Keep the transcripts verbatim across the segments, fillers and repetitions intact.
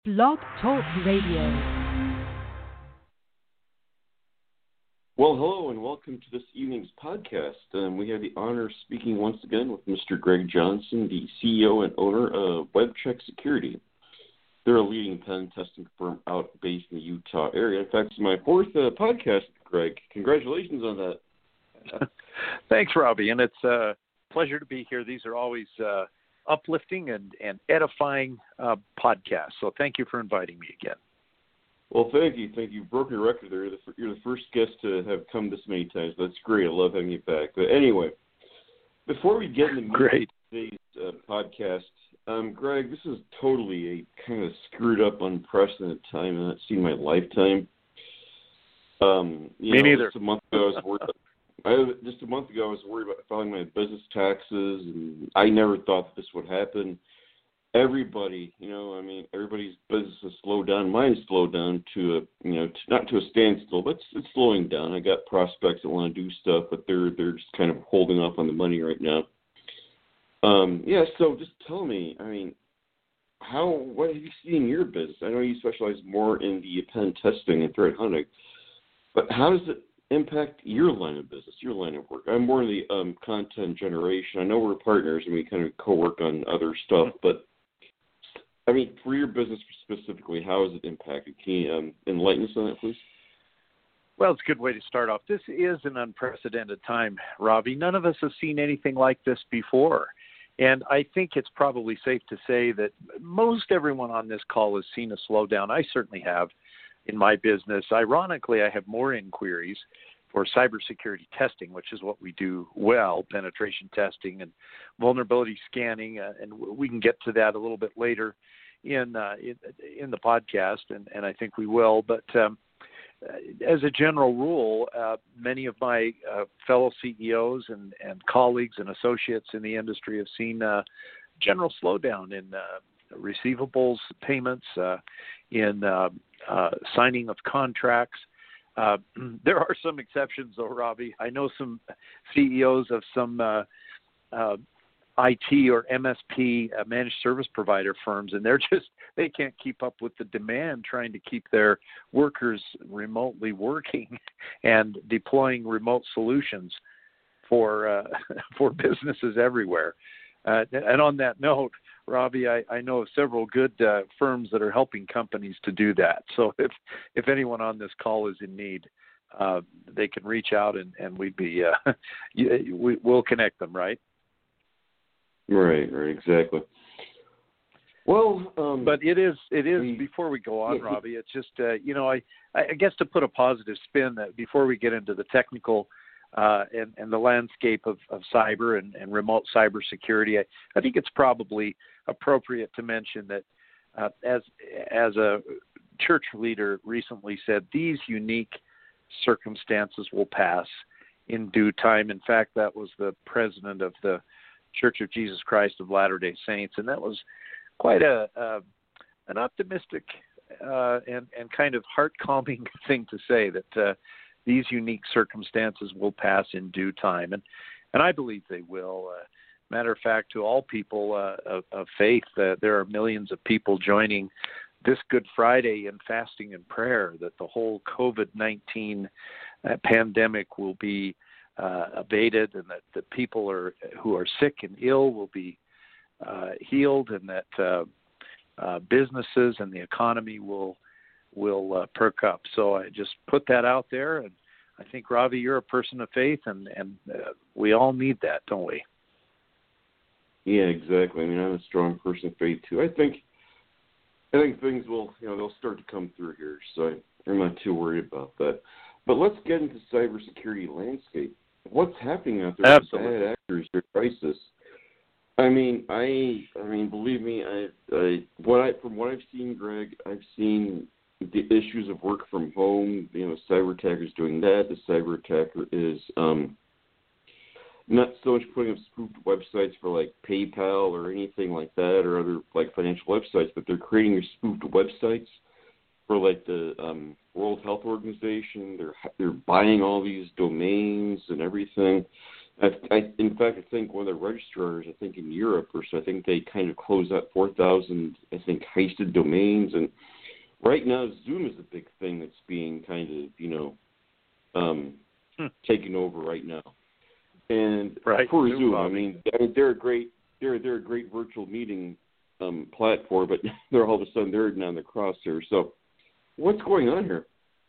Blog Talk Radio. Well, hello and welcome to this evening's podcast. Um, we have the honor of speaking once again with Mister Greg Johnson, the C E O and owner of WebCheck Security. They're a leading pen testing firm out based in the Utah area. In fact, it's my fourth uh, podcast, Greg. Congratulations on that. Thanks, Robbie, and it's a pleasure to be here. These are always uh, uplifting and, and edifying uh, podcasts, so thank you for inviting me again. Well, thank you. Thank you. You broke your record there. You're the, you're the first guest to have come this many times. That's great. I love having you back. But anyway, before we get into great. today's uh, podcast, um, Greg, this is totally a kind of screwed up, unprecedented time I've seen in my lifetime. Um, you Me know, neither. Just a month ago, I was worried about, I, just a month ago, I was worried about filing my business taxes, and I never thought that this would happen. Everybody, you know, I mean, everybody's business has slowed down. Mine's slowed down to a, you know, to, not to a standstill, but it's, it's slowing down. I got prospects that want to do stuff, but they're they're just kind of holding off on the money right now. Um, yeah, so just tell me, I mean, how what have you seen in your business? I know you specialize more in the pen testing and threat hunting, but how does it impact your line of business, your line of work? I'm more in the um, content generation. I know we're partners and we kind of co-work on other stuff, but I mean, for your business specifically, how is it impacted? Can you um, enlighten us on that, please? Well, it's a good way to start off. This is an unprecedented time, Robbie. None of us have seen anything like this before. And I think it's probably safe to say that most everyone on this call has seen a slowdown. I certainly have in my business. Ironically, I have more inquiries for cybersecurity testing, which is what we do well, penetration testing and vulnerability scanning, uh, and we can get to that a little bit later in uh, in, in the podcast, and, and I think we will. But um, as a general rule, uh, many of my uh, fellow C E Os and, and colleagues and associates in the industry have seen a general slowdown in uh, receivables payments, uh, in uh, uh, signing of contracts. Uh, there are some exceptions, though, Robbie. I know some C E Os of some uh, uh, I T or M S P uh, managed service provider firms, and they're just they can't keep up with the demand trying to keep their workers remotely working and deploying remote solutions for uh, for businesses everywhere. Uh, and on that note, Robbie, I, I know of several good uh, firms that are helping companies to do that. So if if anyone on this call is in need, uh, they can reach out and, and we'd be uh, we, we'll connect them, right? Right, right, exactly. Well, um, but it is it is we, before we go on, yeah, Robbie. It's just uh, you know I I guess to put a positive spin that before we get into the technical. Uh, and, and the landscape of, of cyber and, and remote cybersecurity, I, I think it's probably appropriate to mention that uh, as as a church leader recently said, these unique circumstances will pass in due time. In fact, that was the president of the Church of Jesus Christ of Latter-day Saints, and that was quite a, a an optimistic uh, and, and kind of heart-calming thing to say, that uh, these unique circumstances will pass in due time, and and I believe they will. Uh, matter of fact, to all people uh, of, of faith, uh, there are millions of people joining this Good Friday in fasting and prayer, that the whole COVID nineteen uh, pandemic will be uh, abated, and that the people are who are sick and ill will be uh, healed, and that uh, uh, businesses and the economy will will uh, perk up. So I just put that out there, and I think, Robbie, you're a person of faith, and, and uh, we all need that, don't we? Yeah, exactly. I mean, I'm a strong person of faith, too. I think I think things will, you know, they'll start to come through here, so I'm not too worried about that. But let's get into cybersecurity landscape. What's happening out there with bad actors or crisis? I mean, I, I mean, believe me, I, I, what I, from what I've seen, Greg, I've seen the issues of work from home. You know, cyber attackers doing that. The cyber attacker is um, not so much putting up spoofed websites for like PayPal or anything like that, or other like financial websites, but they're creating your spoofed websites for like the um, World Health Organization. They're they're buying all these domains and everything. I, I, in fact, I think one of the registrars, I think in Europe or so, I think they kind of closed out four thousand, I think, heisted domains. And right now, Zoom is a big thing that's being kind of, you know, um, hmm. taken over right now. And right. for Zoom, Zoom I mean, they're a great, they're they're a great virtual meeting um, platform, but they're all of a sudden they're down the crosshairs. So, what's going on here?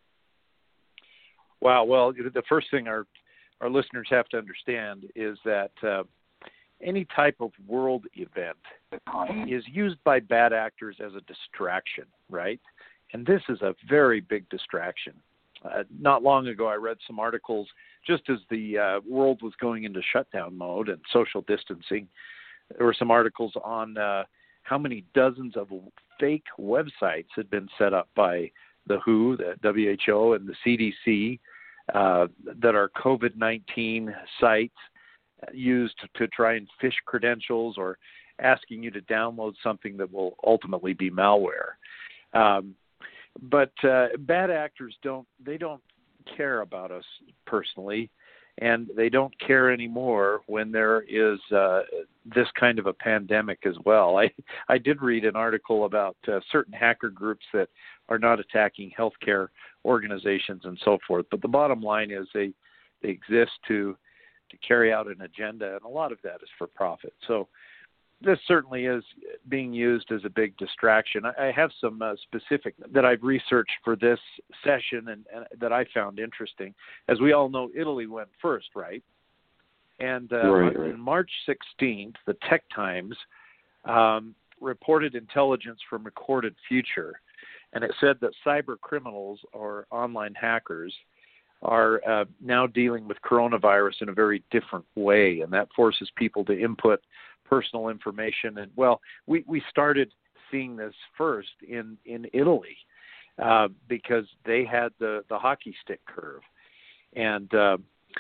Wow. Well, the first thing our our listeners have to understand is that uh, any type of world event is used by bad actors as a distraction, right? And this is a very big distraction. Uh, not long ago, I read some articles just as the uh, world was going into shutdown mode and social distancing. There were some articles on uh, how many dozens of fake websites had been set up by the W H O, the W H O, and the C D C uh, that are COVID nineteen sites used to, to try and phish credentials or asking you to download something that will ultimately be malware. Um, but uh, bad actors don't, they don't care about us personally, and they don't care anymore when there is uh, this kind of a pandemic as well. I, I did read an article about uh, certain hacker groups that are not attacking healthcare organizations and so forth, but the bottom line is they, they exist to to carry out an agenda, and a lot of that is for profit. So this certainly is being used as a big distraction. I, I have some uh, specific that I've researched for this session and, and that I found interesting. As we all know, Italy went first, right? And uh, right, on, right. on March sixteenth, the Tech Times um, reported intelligence from Recorded Future, and it said that cyber criminals or online hackers are uh, now dealing with coronavirus in a very different way, and that forces people to input personal information. And, well, we, we started seeing this first in, in Italy uh, because they had the, the hockey stick curve. And uh,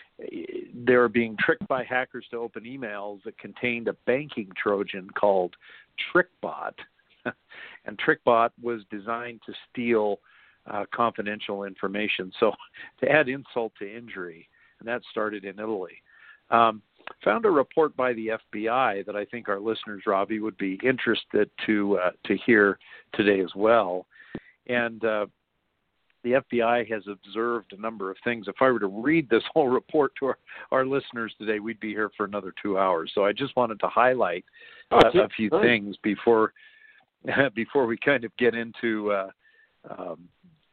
they were being tricked by hackers to open emails that contained a banking Trojan called TrickBot. And TrickBot was designed to steal Uh, confidential information. So to add insult to injury, and that started in Italy. Um, found a report by the F B I that I think our listeners, Robbie, would be interested to uh, to hear today as well. And uh, the F B I has observed a number of things. If I were to read this whole report to our, our listeners today, we'd be here for another two hours. So I just wanted to highlight uh, a few things before before we kind of get into uh, um,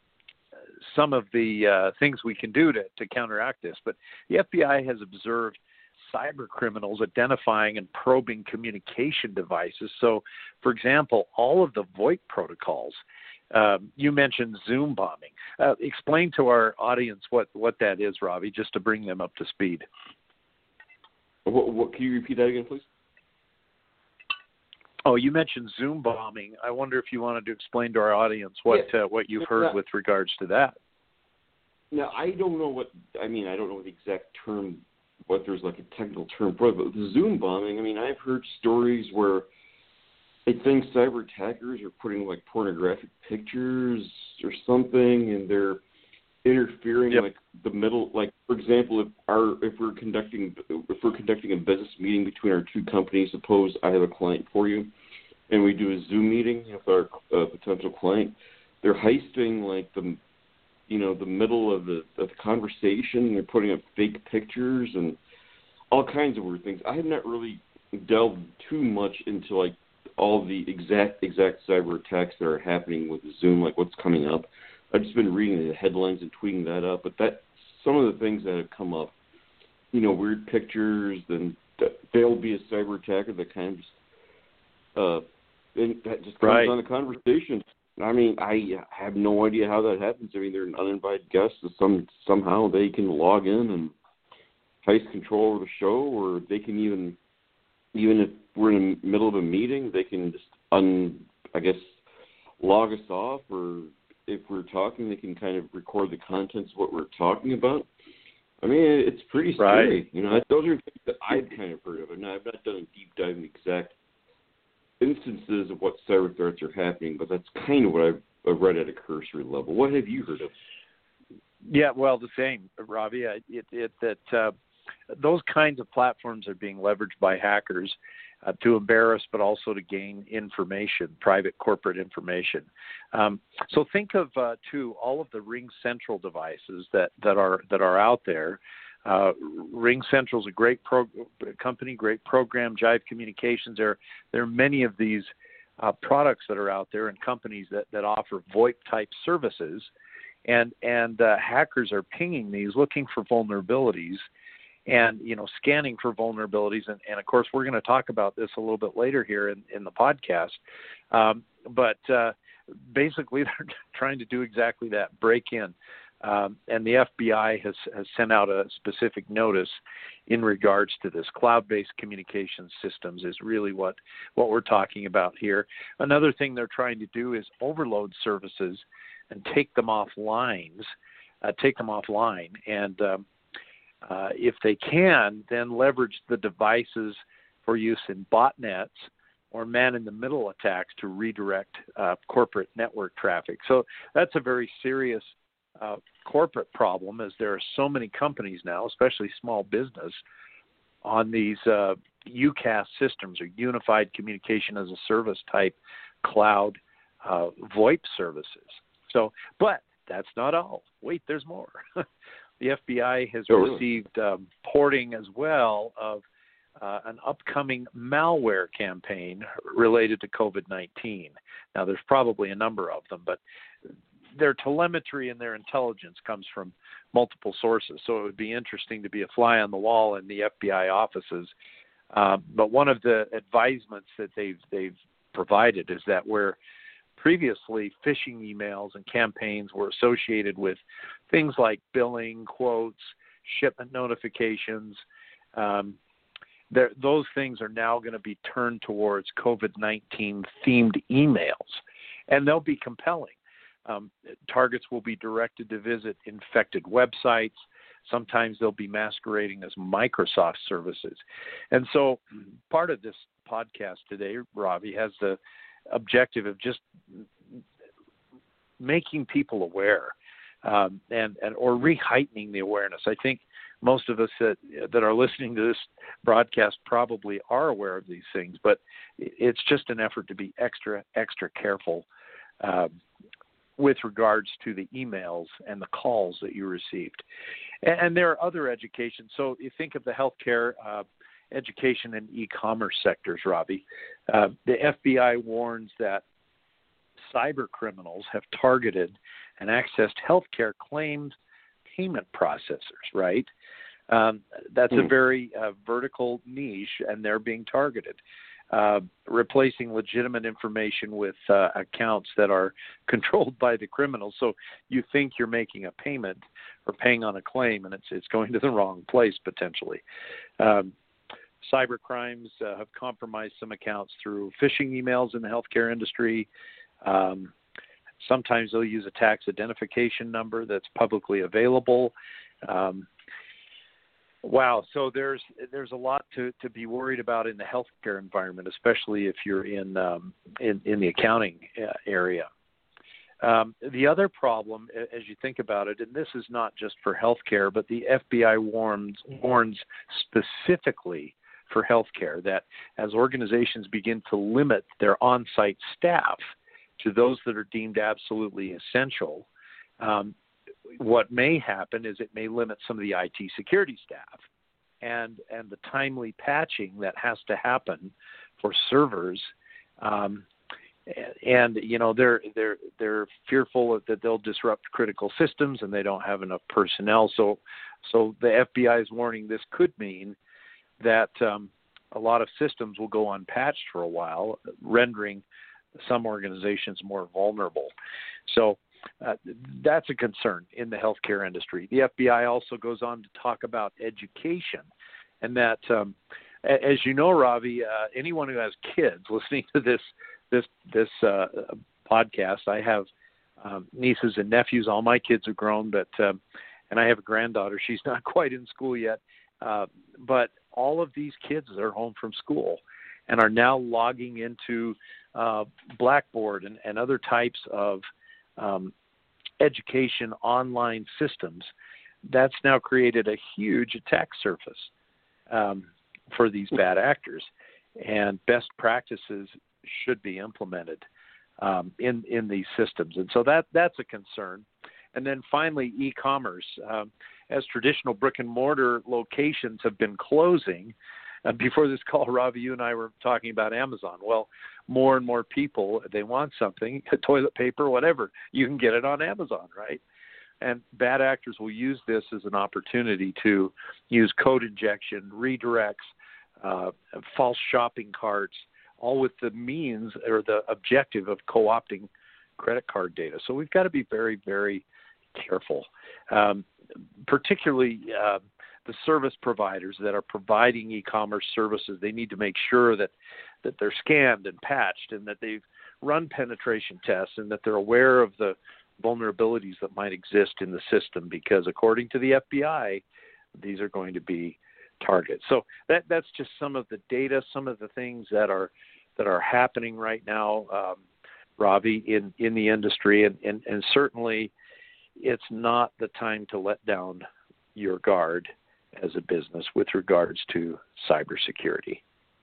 some of the uh, things we can do to, to counteract this. But the F B I has observed cyber criminals identifying and probing communication devices. So, for example, all of the VoIP protocols, um, you mentioned Zoom bombing. Uh, explain to our audience what, what that is, Robbie, just to bring them up to speed. What, what, can you repeat that again, please? Oh, you mentioned Zoom bombing. I wonder if you wanted to explain to our audience what yeah. uh, what you've heard yeah. with regards to that. Now, I don't know what, I mean, I don't know the exact term, what there's like a technical term for it, but the Zoom bombing, I mean, I've heard stories where I think cyber attackers are putting like pornographic pictures or something, and they're interfering yep. like the middle, like for example, if our if we're conducting if we're conducting a business meeting between our two companies, suppose I have a client for you, and we do a Zoom meeting with our uh, potential client, they're heisting like the you know the middle of the of the conversation. They're putting up fake pictures and all kinds of weird things. I have not really delved too much into like all the exact exact cyber attacks that are happening with Zoom, like what's coming up. I've just been reading the headlines and tweeting that up, but that some of the things that have come up, you know, weird pictures, then there'll be a cyber attacker that kind of just, uh, that just comes right. on the conversation. I mean, I have no idea how that happens. I mean, they're an uninvited guest, so some somehow they can log in and heist control over the show, or they can even, even if we're in the middle of a meeting, they can just un, I guess, log us off, or if we're talking, they can kind of record the contents of what we're talking about. I mean, it's pretty scary. Right. You know, those are things that I've kind of heard of. And I've not done a deep dive in exact instances of what cyber threats are happening, but that's kind of what I've read at a cursory level. What have you heard of? Yeah, well, the same, Robbie. It, it, that uh, those kinds of platforms are being leveraged by hackers uh, to embarrass, but also to gain information, private corporate information. Um, so think of uh, too all of the RingCentral devices that, that are that are out there. Uh, RingCentral is a great pro- company, great program. Jive Communications. There, there are many of these uh, products that are out there and companies that, that offer VoIP type services, and and uh, hackers are pinging these, looking for vulnerabilities, and you know scanning for vulnerabilities. And, and of course, we're going to talk about this a little bit later here in, in the podcast. Um, but uh, basically, they're trying to do exactly that: break in. Um, and the F B I has, has sent out a specific notice in regards to this. Cloud-based communication systems is really what, what we're talking about here. Another thing they're trying to do is overload services and take them off lines, uh, take them offline. And um, uh, if they can, then leverage the devices for use in botnets or man-in-the-middle attacks to redirect uh, corporate network traffic. So that's a very serious Uh, corporate problem, as there are so many companies now, especially small business, on these uh, UCaaS systems, or Unified Communication as a Service type cloud uh, VoIP services. So, but that's not all. Wait, there's more. The F B I has oh, received um, porting as well of uh, an upcoming malware campaign related to COVID nineteen. Now, there's probably a number of them, but their telemetry and their intelligence comes from multiple sources. So it would be interesting to be a fly on the wall in the F B I offices. Uh, but one of the advisements that they've they've provided is that where previously phishing emails and campaigns were associated with things like billing, quotes, shipment notifications, um, those things are now going to be turned towards COVID nineteen themed emails, and they'll be compelling. Um, targets will be directed to visit infected websites. Sometimes they'll be masquerading as Microsoft services. And so part of this podcast today, Ravi, has the objective of just making people aware um, and, and or reheightening the awareness. I think most of us that, that are listening to this broadcast probably are aware of these things, but it's just an effort to be extra, extra careful uh, with regards to the emails and the calls that you received. And, and there are other education. So you think of the healthcare, uh, education, and e-commerce sectors, Ravi. Uh, the F B I warns that cyber criminals have targeted and accessed healthcare claims payment processors, right? Um, that's mm. a very uh, vertical niche, and they're being targeted. Uh, replacing legitimate information with uh, accounts that are controlled by the criminals. So you think you're making a payment or paying on a claim, and it's it's going to the wrong place potentially. Um, cyber crimes uh, have compromised some accounts through phishing emails in the healthcare industry. Um, sometimes they'll use a tax identification number that's publicly available. Um, Wow. So there's there's a lot to, to be worried about in the healthcare environment, especially if you're in um, in, in the accounting area. Um, the other problem, as you think about it, and this is not just for healthcare, but the F B I warns warns specifically for healthcare that as organizations begin to limit their on-site staff to those that are deemed absolutely essential, um, what may happen is it may limit some of the I T security staff and and the timely patching that has to happen for servers. Um, and you know they're they're they're fearful that they'll disrupt critical systems and they don't have enough personnel. So so the F B I is warning this could mean that um, a lot of systems will go unpatched for a while, rendering some organizations more vulnerable. So Uh, that's a concern in the healthcare industry. The F B I also goes on to talk about education, and that, um, as you know, Ravi, uh, anyone who has kids listening to this this this uh, podcast, I have um, nieces and nephews. All my kids are grown, but um, and I have a granddaughter. She's not quite in school yet, uh, but all of these kids are home from school and are now logging into uh, Blackboard and, and other types of um, education online systems. That's now created a huge attack surface um, for these bad actors, and best practices should be implemented um, in in these systems. And so that that's a concern. And then finally, e-commerce. Um, as traditional brick and mortar locations have been closing, uh, before this call, Ravi, you and I were talking about Amazon. Well, more and more people, they want something, toilet paper, whatever, you can get it on Amazon, right? And bad actors will use this as an opportunity to use code injection, redirects, uh, false shopping carts, all with the means or the objective of co-opting credit card data. So we've got to be very, very careful, um, particularly uh, the service providers that are providing e-commerce services. They need to make sure that, that they're scanned and patched and that they've run penetration tests and that they're aware of the vulnerabilities that might exist in the system, because according to the F B I, these are going to be targets. So that that's just some of the data, some of the things that are that are happening right now, um, Ravi, in, in the industry, and, and, and certainly it's not the time to let down your guard as a business with regards to cybersecurity.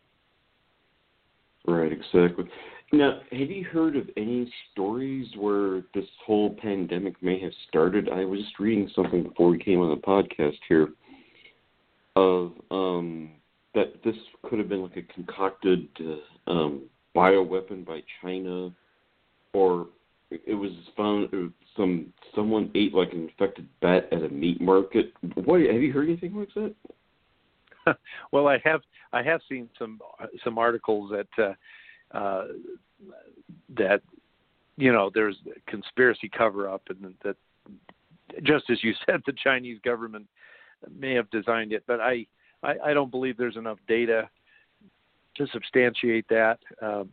Right, exactly. Now, have you heard of any stories where this whole pandemic may have started? I was just reading something before we came on the podcast here of um, that this could have been like a concocted uh, um, bioweapon by China, or it was found it was some someone ate like an infected bat at a meat market. What, have you heard anything like that? Well, I have I have seen some some articles that uh, uh, that you know there's conspiracy cover up, and that just as you said, the Chinese government may have designed it, but I I, I don't believe there's enough data to substantiate that. Um,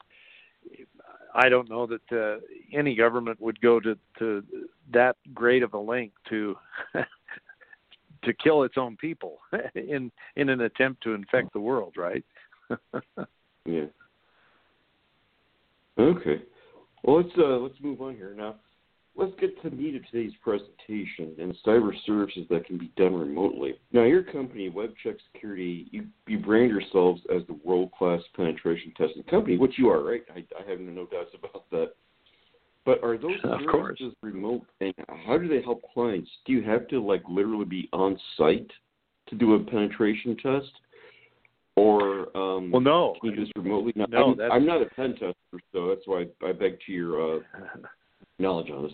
I don't know that uh, any government would go to, to that great of a length to to kill its own people in in an attempt to infect the world, right? Yeah. Okay. Well, let's uh, let's move on here now. Let's get to the meat of today's presentation and cyber services that can be done remotely. Now, your company, WebCheck Security, you, you brand yourselves as the world-class penetration testing company, which you are, right? I, I have no doubts about that. But are those of services course. remote, and how do they help clients? Do you have to, like, literally be on site to do a penetration test? Or um, well, no. can you do this remotely? Now, no, I'm, that's... I'm not a pen tester, so that's why I, I beg to your... Uh, knowledge on this.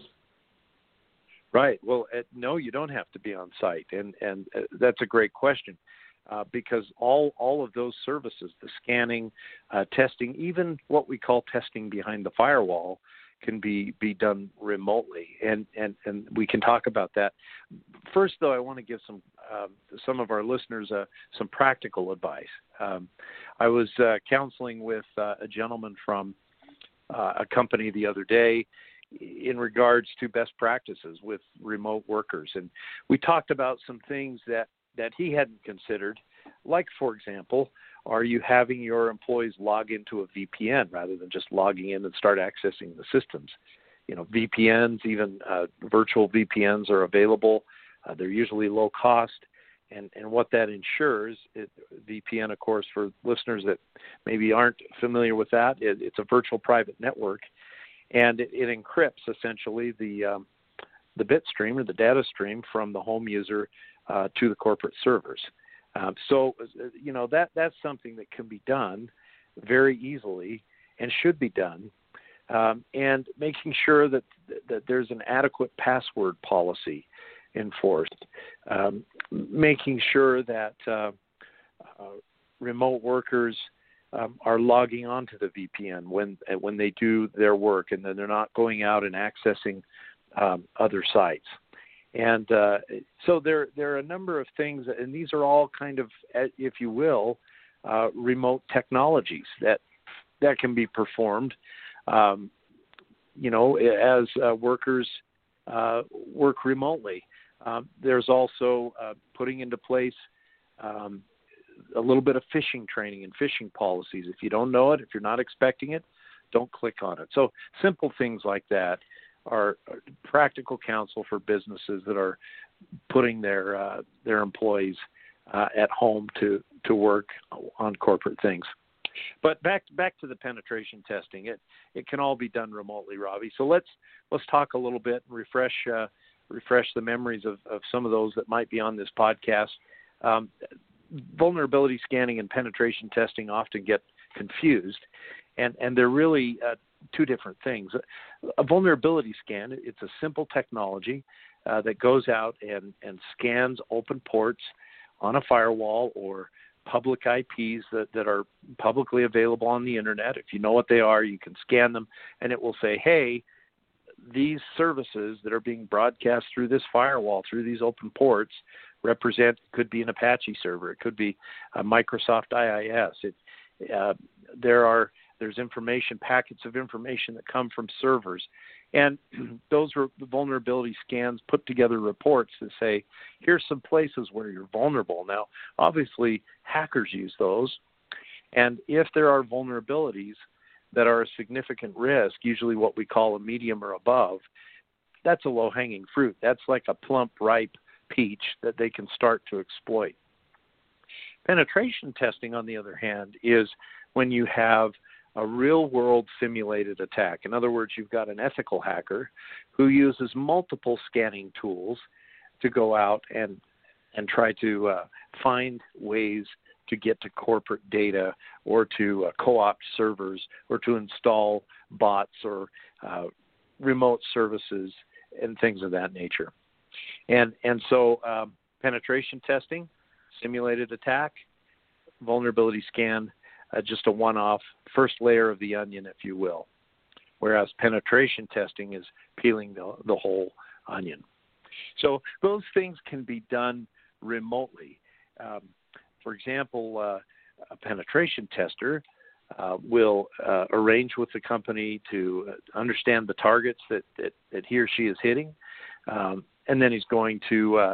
Right. Well, uh, no, you don't have to be on site, and and uh, that's a great question, uh, because all all of those services, the scanning, uh, testing, even what we call testing behind the firewall, can be be done remotely, and and and we can talk about that. First, though, I want to give some um, some of our listeners uh, some practical advice. Um, I was uh, counseling with uh, a gentleman from uh, a company the other day in regards to best practices with remote workers. And we talked about some things that, that he hadn't considered, like, for example, are you having your employees log into a V P N rather than just logging in and start accessing the systems? You know, V P Ns, even uh, virtual V P Ns are available. Uh, they're usually low cost. And, and what that ensures, it, V P N, of course, for listeners that maybe aren't familiar with that, it, it's a virtual private network. And it, it encrypts essentially the um, the bit stream or the data stream from the home user uh, to the corporate servers. Um, so, you know, that that's something that can be done very easily and should be done. Um, and making sure that that there's an adequate password policy enforced. Um, making sure that uh, uh, remote workers Um, are logging onto the V P N when when they do their work, and then they're not going out and accessing um, other sites. And uh, so there there are a number of things, and these are all kind of, if you will, uh, remote technologies that that can be performed, um, you know, as uh, workers uh, work remotely. Um, there's also uh, putting into place um, a little bit of phishing training and phishing policies. If you don't know it, if you're not expecting it, don't click on it. So simple things like that are practical counsel for businesses that are putting their uh, their employees uh, at home to, to work on corporate things. But back back to the penetration testing, it it can all be done remotely, Robbie. So let's let's talk a little bit and refresh uh, refresh the memories of, of some of those that might be on this podcast. Um, vulnerability scanning and penetration testing often get confused, and and they're really uh, two different things. A vulnerability scan, it's a simple technology uh, that goes out and, and scans open ports on a firewall or public I Ps that, that are publicly available on the internet. If you know what they are, you can scan them, and it will say, hey, these services that are being broadcast through this firewall, through these open ports, represent, could be an Apache server, it could be a Microsoft I I S. It, uh, there are there's information, packets of information that come from servers, and those are vulnerability scans put together reports that say, here's some places where you're vulnerable. Now, obviously, hackers use those, and if there are vulnerabilities that are a significant risk, usually what we call a medium or above, that's a low-hanging fruit. That's like a plump, ripe peach that they can start to exploit. Penetration testing, on the other hand, is when you have a real-world simulated attack. In other words, you've got an ethical hacker who uses multiple scanning tools to go out and and try to uh, find ways to get to corporate data or to uh, co-opt servers or to install bots or uh, remote services and things of that nature. And and so um, penetration testing, simulated attack, vulnerability scan, uh, just a one-off first layer of the onion, if you will, whereas penetration testing is peeling the, the whole onion. So those things can be done remotely. Um, for example, uh, a penetration tester uh, will uh, arrange with the company to understand the targets that, that, that he or she is hitting, um, and then he's going to uh,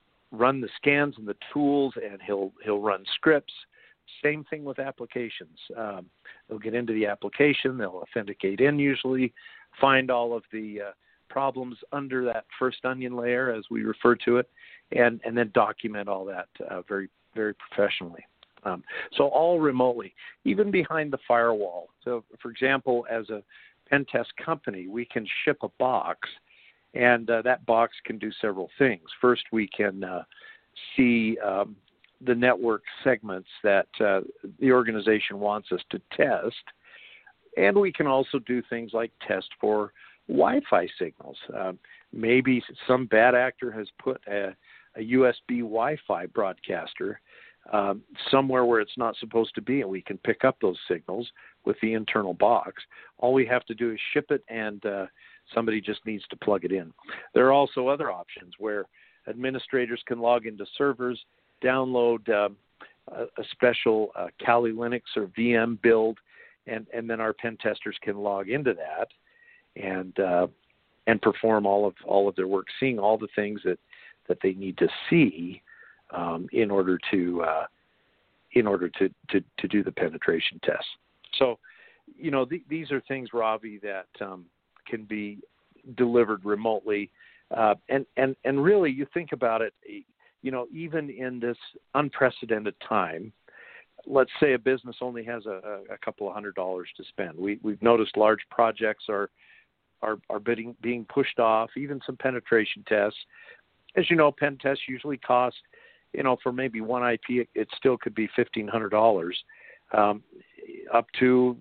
run the scans and the tools, and he'll he'll run scripts. Same thing with applications. Um, they'll get into the application, they'll authenticate in usually, find all of the uh, problems under that first onion layer, as we refer to it, and, and then document all that uh, very, very professionally. Um, so all remotely, even behind the firewall. So, for example, as a pen test company, we can ship a box, and uh, that box can do several things. First, we can uh, see um, the network segments that uh, the organization wants us to test, and we can also do things like test for Wi-Fi signals. Uh, maybe some bad actor has put a, a U S B Wi-Fi broadcaster um, somewhere where it's not supposed to be, and we can pick up those signals with the internal box. All we have to do is ship it, and uh, somebody just needs to plug it in. There are also other options where administrators can log into servers, download um, a, a special uh, Kali Linux or V M build, and, and then our pen testers can log into that and uh, and perform all of all of their work, seeing all the things that, that they need to see um, in order to uh, in order to, to, to do the penetration test. So, you know, th- these are things, Ravi, that um, can be delivered remotely, uh, and and and really, you think about it. You know, even in this unprecedented time, let's say a business only has a, a couple of hundred dollars to spend. We, we've noticed large projects are are, are bidding, being pushed off, even some penetration tests. As you know, pen tests usually cost, you know, for maybe one I P, it, it still could be fifteen hundred dollars, um, up to,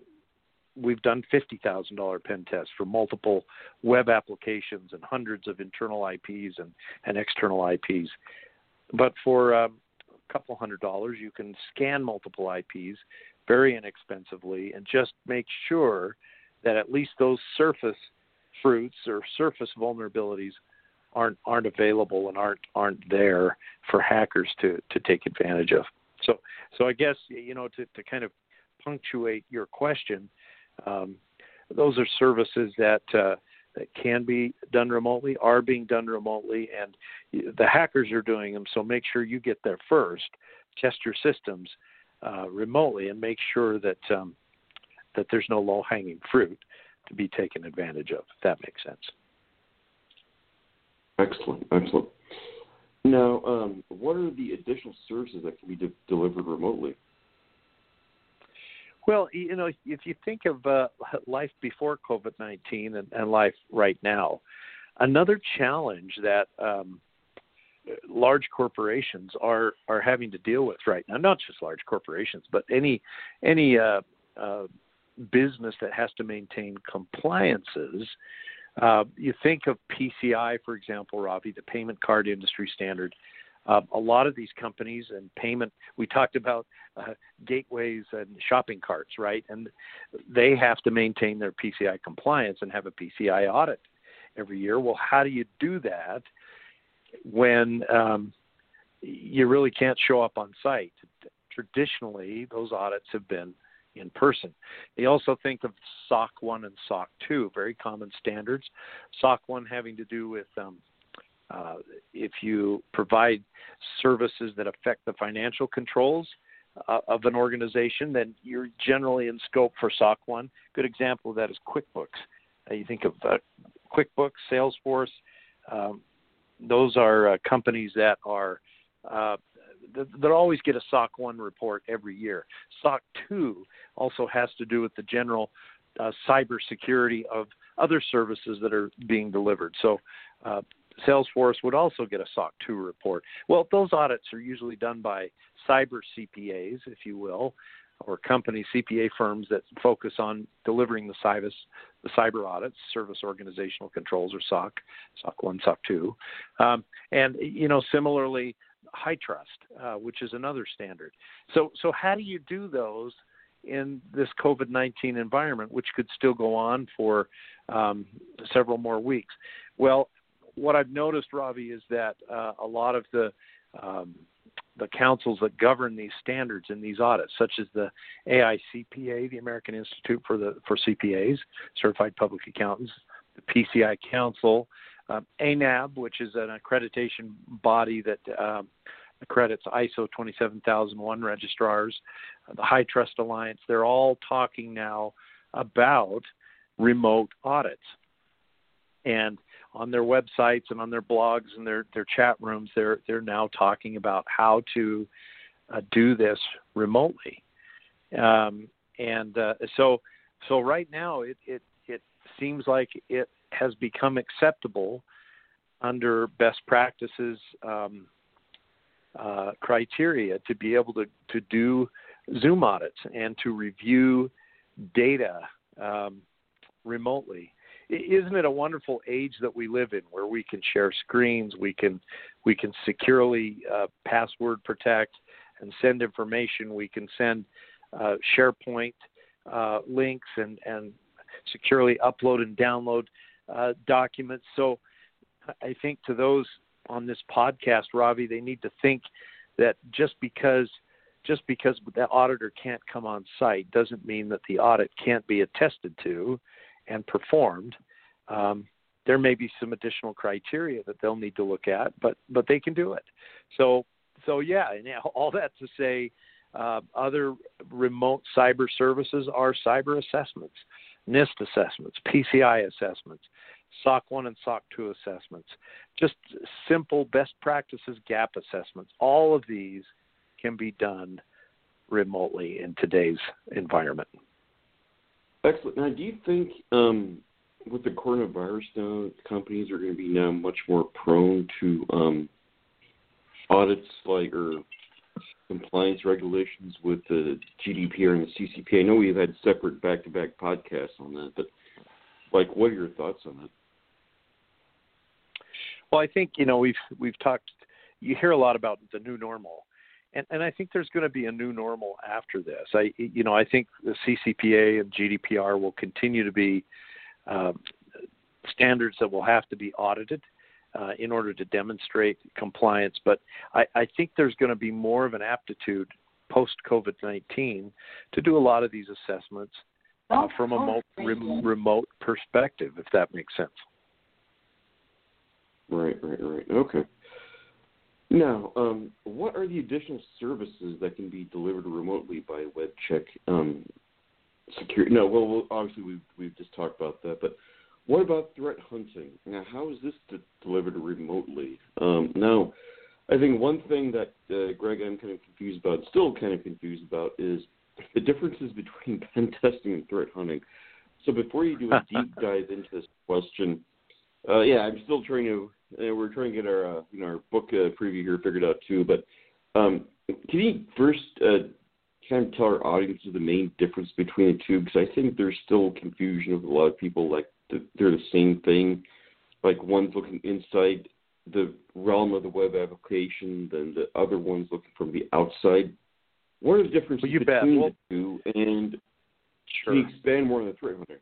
we've done fifty thousand dollars pen tests for multiple web applications and hundreds of internal I Ps and, and external I Ps. But for um, a couple hundred dollars, you can scan multiple I Ps very inexpensively and just make sure that at least those surface fruits or surface vulnerabilities aren't aren't available and aren't aren't there for hackers to, to take advantage of. So so I guess, you know, to, to kind of punctuate your question, Um, those are services that uh, that can be done remotely, are being done remotely, and the hackers are doing them. So make sure you get there first. Test your systems uh, remotely, and make sure that um, that there's no low-hanging fruit to be taken advantage of. If that makes sense. Excellent, excellent. Now, um, what are the additional services that can be de- delivered remotely? Well, you know, if you think of uh, life before COVID nineteen and, and life right now, another challenge that um, large corporations are, are having to deal with right now, not just large corporations, but any any uh, uh, business that has to maintain compliances. Uh, you think of P C I, for example, Robbie, the payment card industry standard. Uh, a lot of these companies and payment, we talked about uh, gateways and shopping carts, right? And they have to maintain their P C I compliance and have a P C I audit every year. Well, how do you do that when um, you really can't show up on site? Traditionally, those audits have been in person. They also think of S O C one and S O C two, very common standards. S O C one having to do with um, Uh, if you provide services that affect the financial controls uh, of an organization, then you're generally in scope for S O C one. Good example of that is QuickBooks. Uh, you think of uh, QuickBooks, Salesforce. Um, those are uh, companies that are uh, that always get a S O C one report every year. S O C two also has to do with the general uh, cybersecurity of other services that are being delivered. So uh, Salesforce would also get a S O C two report. Well, those audits are usually done by cyber C P As, if you will, or company C P A firms that focus on delivering the cyber, the cyber audits, service organizational controls, or S O C, S O C one, S O C two. Um, and, you know, similarly, HITRUST, uh, which is another standard. So, so how do you do those in this COVID nineteen environment, which could still go on for um, several more weeks? Well, what I've noticed, Robbie, is that uh, a lot of the um, the councils that govern these standards in these audits, such as the A I C P A, the American Institute for the for C P As, Certified Public Accountants, the P C I Council, um, A N A B, which is an accreditation body that um, accredits I S O twenty-seven thousand one registrars, uh, the HITRUST Alliance. They're all talking now about remote audits. And on their websites and on their blogs and their, their chat rooms, they're they're now talking about how to uh, do this remotely. Um, and uh, so so right now it, it it seems like it has become acceptable under best practices um, uh, criteria to be able to, to do Zoom audits and to review data um, remotely. Isn't it a wonderful age that we live in, where we can share screens, we can we can securely uh, password protect and send information, we can send uh, SharePoint uh, links and, and securely upload and download uh, documents. So I think to those on this podcast, Robbie, they need to think that just because just because the auditor can't come on site doesn't mean that the audit can't be attested to and performed. Um, there may be some additional criteria that they'll need to look at, but but they can do it. So so yeah, and all that to say, uh, other remote cyber services are cyber assessments, NIST assessments, P C I assessments, S O C one and S O C two assessments, just simple best practices gap assessments. All of these can be done remotely in today's environment. Excellent. Now, do you think um, with the coronavirus now, companies are going to be now much more prone to um, audits like or compliance regulations with the G D P R and the C C P A? I know we've had separate back-to-back podcasts on that, but like, what are your thoughts on that? Well, I think, you know, we've we've talked. You hear a lot about the new normal. And, and I think there's going to be a new normal after this. I, you know, I think the C C P A and G D P R will continue to be uh, standards that will have to be audited uh, in order to demonstrate compliance. But I, I think there's going to be more of an aptitude post-COVID nineteen to do a lot of these assessments uh, from a mo- re- remote perspective, if that makes sense. Right, right, right. Okay. Now, um, what are the additional services that can be delivered remotely by WebCheck um, security? No, well, well, obviously we've, we've just talked about that, but what about threat hunting? Now, how is this de- delivered remotely? Um, now, I think one thing that, uh, Greg, I'm kind of confused about, still kind of confused about, is the differences between pen testing and threat hunting. So before you do a deep dive into this question, uh, yeah, I'm still trying to, uh, we're trying to get our, uh, you know, our book uh, preview here figured out too, but um, can you first uh, kind of tell our audience the main difference between the two? Because I think there's still confusion with a lot of people, like the, they're the same thing. Like one's looking inside the realm of the web application, then the other one's looking from the outside. What are the differences well, between well, the two? And sure. can you expand more on the threat hunter?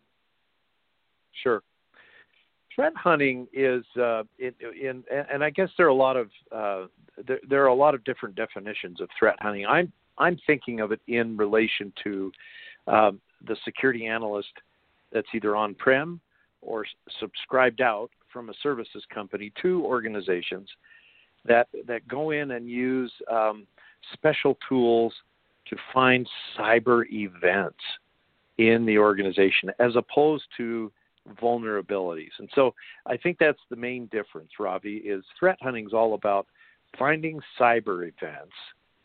Sure. Threat hunting is, uh, in, in, and I guess there are a lot of uh, there, there are a lot of different definitions of threat hunting. I'm I'm thinking of it in relation to um, the security analyst that's either on-prem or subscribed out from a services company to organizations that that go in and use um, special tools to find cyber events in the organization as opposed to vulnerabilities. And so I think that's the main difference, Ravi, is threat hunting is all about finding cyber events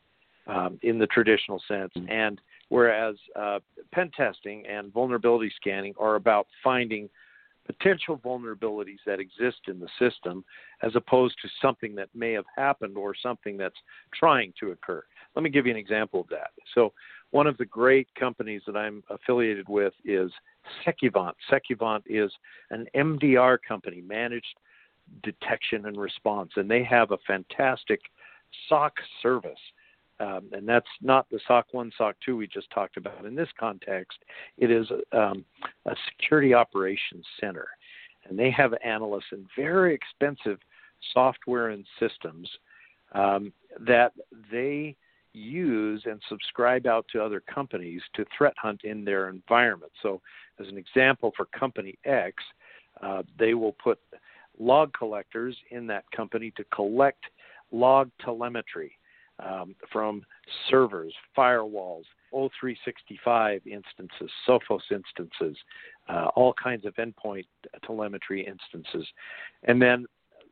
um, in the traditional sense, and whereas uh, pen testing and vulnerability scanning are about finding potential vulnerabilities that exist in the system as opposed to something that may have happened or something that's trying to occur. Let me give you an example of that. So one of the great companies that I'm affiliated with is Secuvant. Secuvant is an M D R company, managed detection and response, and they have a fantastic S O C service. Um, and that's not the S O C one, S O C two we just talked about. In this context, it is um, a security operations center. And they have analysts and very expensive software and systems um, that they use and subscribe out to other companies to threat hunt in their environment. So as an example, for company X, uh, they will put log collectors in that company to collect log telemetry um, from servers, firewalls, O three sixty-five instances, Sophos instances, uh, all kinds of endpoint telemetry instances. And then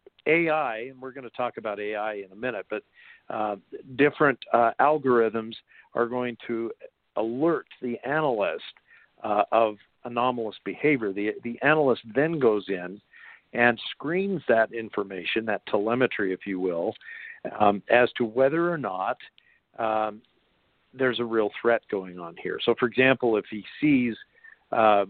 A I, and we're going to talk about A I in a minute, but uh, different uh, algorithms are going to alert the analyst uh, of anomalous behavior. The, the analyst then goes in and screens that information, that telemetry, if you will, um, as to whether or not um, there's a real threat going on here. So, for example, if he sees uh,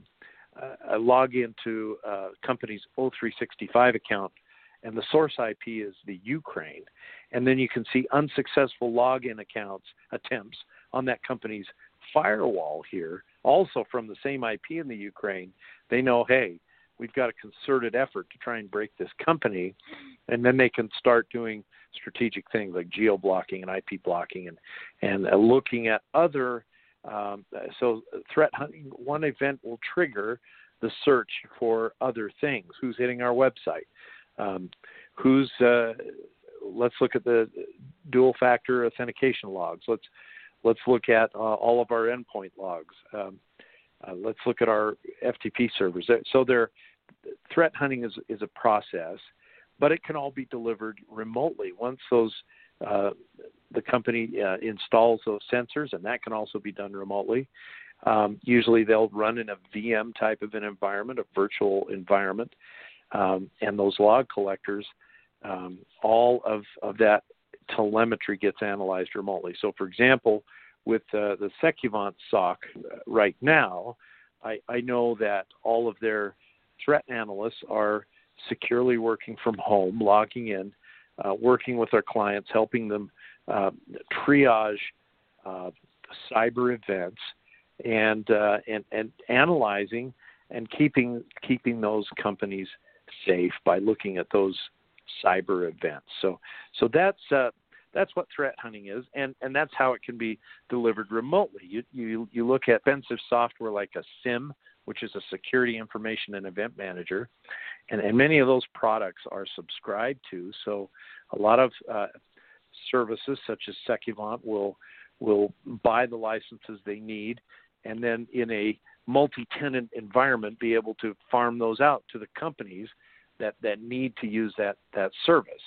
a login to a company's O three sixty-five account and the source I P is the Ukraine, and then you can see unsuccessful login accounts attempts on that company's firewall here, also from the same I P in the Ukraine, they know, hey, we've got a concerted effort to try and break this company, and then they can start doing strategic things like geo-blocking and I P blocking and, and uh, looking at other, um, so threat hunting, one event will trigger the search for other things. Who's hitting our website? Um, who's, uh, let's look at the dual factor authentication logs. Let's, let's look at uh, all of our endpoint logs. Um, uh, let's look at our F T P servers. So they're, threat hunting is, is a process, but it can all be delivered remotely once those uh, the company uh, installs those sensors, and that can also be done remotely. Um, usually they'll run in a V M type of an environment, a virtual environment, um, and those log collectors, um, all of, of that telemetry gets analyzed remotely. So, for example, with uh, the Secuvant S O C right now, I, I know that all of their threat analysts are securely working from home, logging in, uh, working with our clients, helping them uh, triage uh, cyber events, and, uh, and and analyzing and keeping keeping those companies safe by looking at those cyber events. So so that's uh, that's what threat hunting is, and, and that's how it can be delivered remotely. You you you look at offensive software like a SIEM, which is a security information and event manager, and, and many of those products are subscribed to. So a lot of uh, services such as Secuvant will will buy the licenses they need, and then in a multi-tenant environment be able to farm those out to the companies that, that need to use that, that service.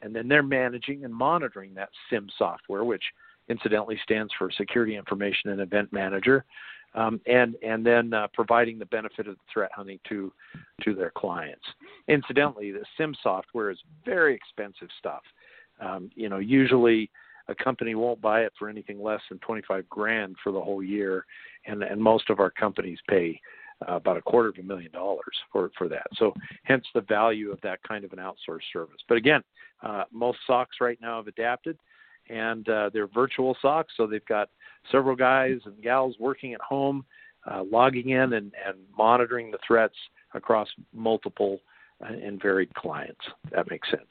and then they're managing and monitoring that S I M software, which incidentally stands for Security Information and Event Manager, um, and and then uh, providing the benefit of the threat hunting to to their clients. Incidentally, the S I M software is very expensive stuff. Um, you know, usually a company won't buy it for anything less than twenty-five grand for the whole year, and and most of our companies pay uh, about a quarter of a million dollars for for that. So hence the value of that kind of an outsourced service. But again, uh, most S O Cs right now have adapted, and uh, they're virtual S O Cs, so they've got several guys and gals working at home, uh, logging in and, and monitoring the threats across multiple and varied clients. That makes sense.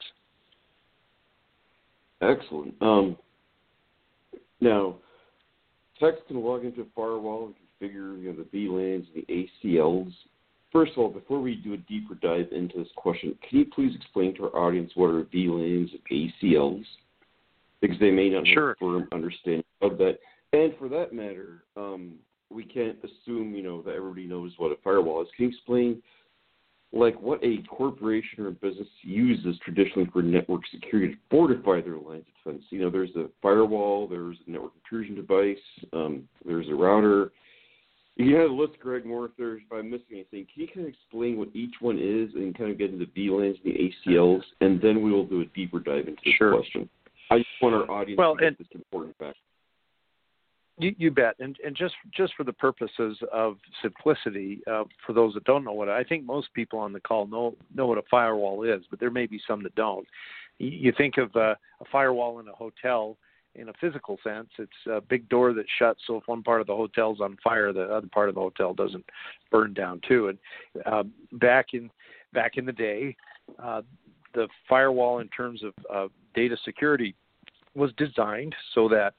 Excellent. Um, now, techs can log into a firewall and configure, you know, the V LANs and the A C Ls. First of all, before we do a deeper dive into this question, can you please explain to our audience what are V LANs and A C Ls? Because they may not Sure. have a firm understanding of that. And for that matter, um, we can't assume, you know, that everybody knows what a firewall is. Can you explain, like, what a corporation or a business uses traditionally for network security to fortify their lines of defense? You know, there's a firewall, there's a network intrusion device, um, there's a router. You can have a list, Greg, more if, there's, if I'm missing anything. Can you kind of explain what each one is and kind of get into V LANs and the A C Ls, and then we will do a deeper dive into this Sure. question. I just want our audience well, to get and, this important fact. You, you bet. And, and just, just for the purposes of simplicity, uh, for those that don't know what, I think most people on the call know, know what a firewall is, but there may be some that don't. You, you think of uh, a firewall in a hotel in a physical sense. It's a big door that shuts, so if one part of the hotel's on fire, the other part of the hotel doesn't burn down too. And uh, back in back in the day, uh, the firewall in terms of uh, data security was designed so that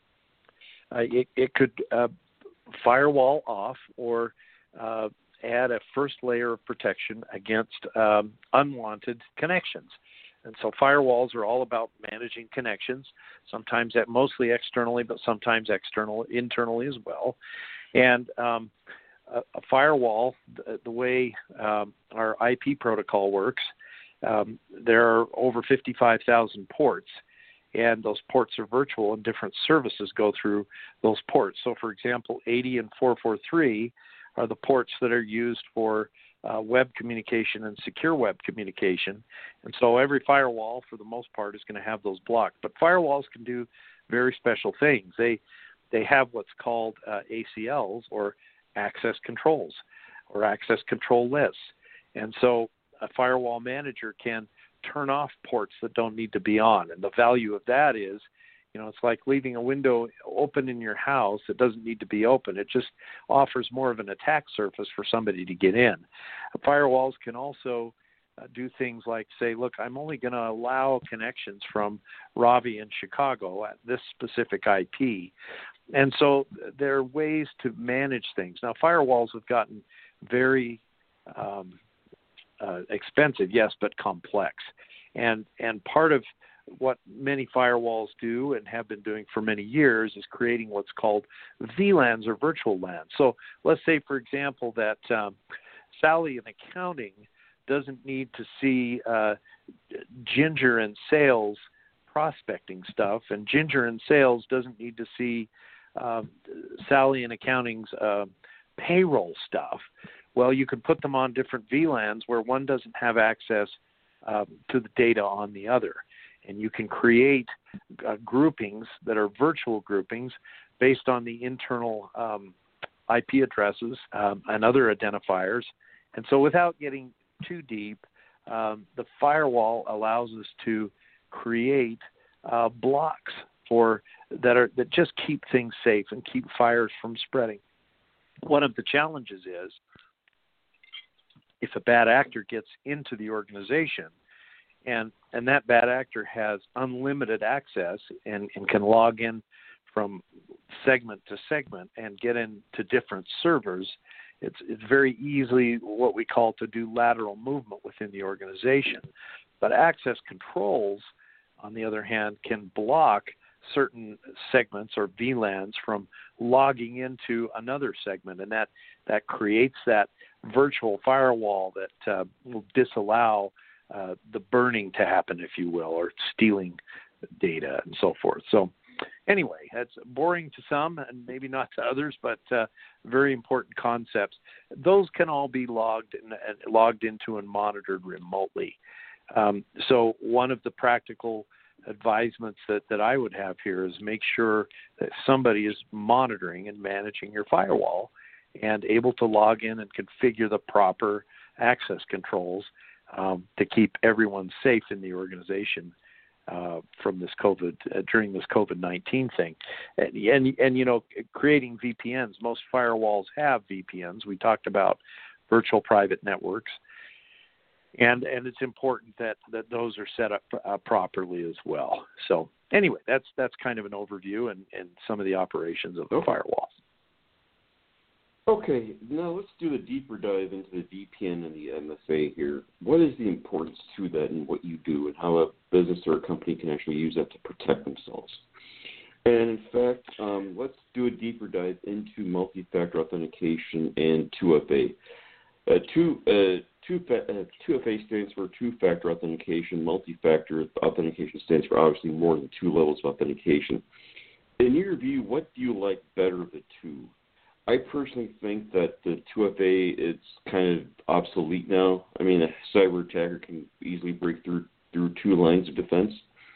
Uh, it, it could uh, firewall off or uh, add a first layer of protection against um, unwanted connections. And so firewalls are all about managing connections, sometimes that mostly externally, but sometimes external, internally as well. And um, a, a firewall, the, the way um, our I P protocol works, um, there are over fifty-five thousand ports. And those ports are virtual, and different services go through those ports. So, for example, eighty and four forty-three are the ports that are used for uh, web communication and secure web communication. And so every firewall, for the most part, is going to have those blocked. But firewalls can do very special things. They they have what's called uh, A C Ls, or access controls, or access control lists. And so a firewall manager can turn off ports that don't need to be on. And the value of that is, you know, it's like leaving a window open in your house that doesn't need to be open. It just offers more of an attack surface for somebody to get in. Firewalls can also uh, do things like say, look, I'm only going to allow connections from Ravi in Chicago at this specific I P. And so there are ways to manage things. Now, firewalls have gotten very um, Uh, expensive, yes, but complex. And and part of what many firewalls do and have been doing for many years is creating what's called V LANs, or virtual LANs. So let's say, for example, that um, Sally in accounting doesn't need to see uh, Ginger in sales prospecting stuff, and Ginger in sales doesn't need to see uh, Sally in accounting's uh, payroll stuff. Well, you can put them on different V LANs where one doesn't have access um, to the data on the other. And you can create uh, groupings that are virtual groupings based on the internal um, I P addresses um, and other identifiers. And so without getting too deep, um, the firewall allows us to create uh, blocks for that are that just keep things safe and keep fires from spreading. One of the challenges is, if a bad actor gets into the organization and and that bad actor has unlimited access and, and can log in from segment to segment and get into different servers, it's it's very easily what we call to do lateral movement within the organization. But access controls, on the other hand, can block certain segments or V LANs from logging into another segment, and that, that creates that virtual firewall that uh, will disallow uh, the burning to happen, if you will, or stealing data and so forth. So anyway, that's boring to some and maybe not to others, but uh, very important concepts. Those can all be logged and, and logged into and monitored remotely. Um, so one of the practical advisements that, that I would have here is make sure that somebody is monitoring and managing your firewall and able to log in and configure the proper access controls um, to keep everyone safe in the organization uh, from this COVID, uh, during this COVID nineteen thing. And, and, and, you know, creating V P Ns, most firewalls have V P Ns. We talked about virtual private networks. And and it's important that, that those are set up uh, properly as well. So anyway, that's that's kind of an overview and, and some of the operations of the okay. firewall. Okay, now let's do a deeper dive into the V P N and the M F A here. What is the importance to that and what you do and how a business or a company can actually use that to protect themselves? And in fact, um, let's do a deeper dive into multi-factor authentication and two F A. Uh, two, uh, two, uh, two F A stands for two-factor authentication. Multi-factor authentication stands for obviously more than two levels of authentication. In your view, what do you like better of the two? I personally think that the two F A is kind of obsolete now. I mean, a cyber attacker can easily break through through two lines of defense.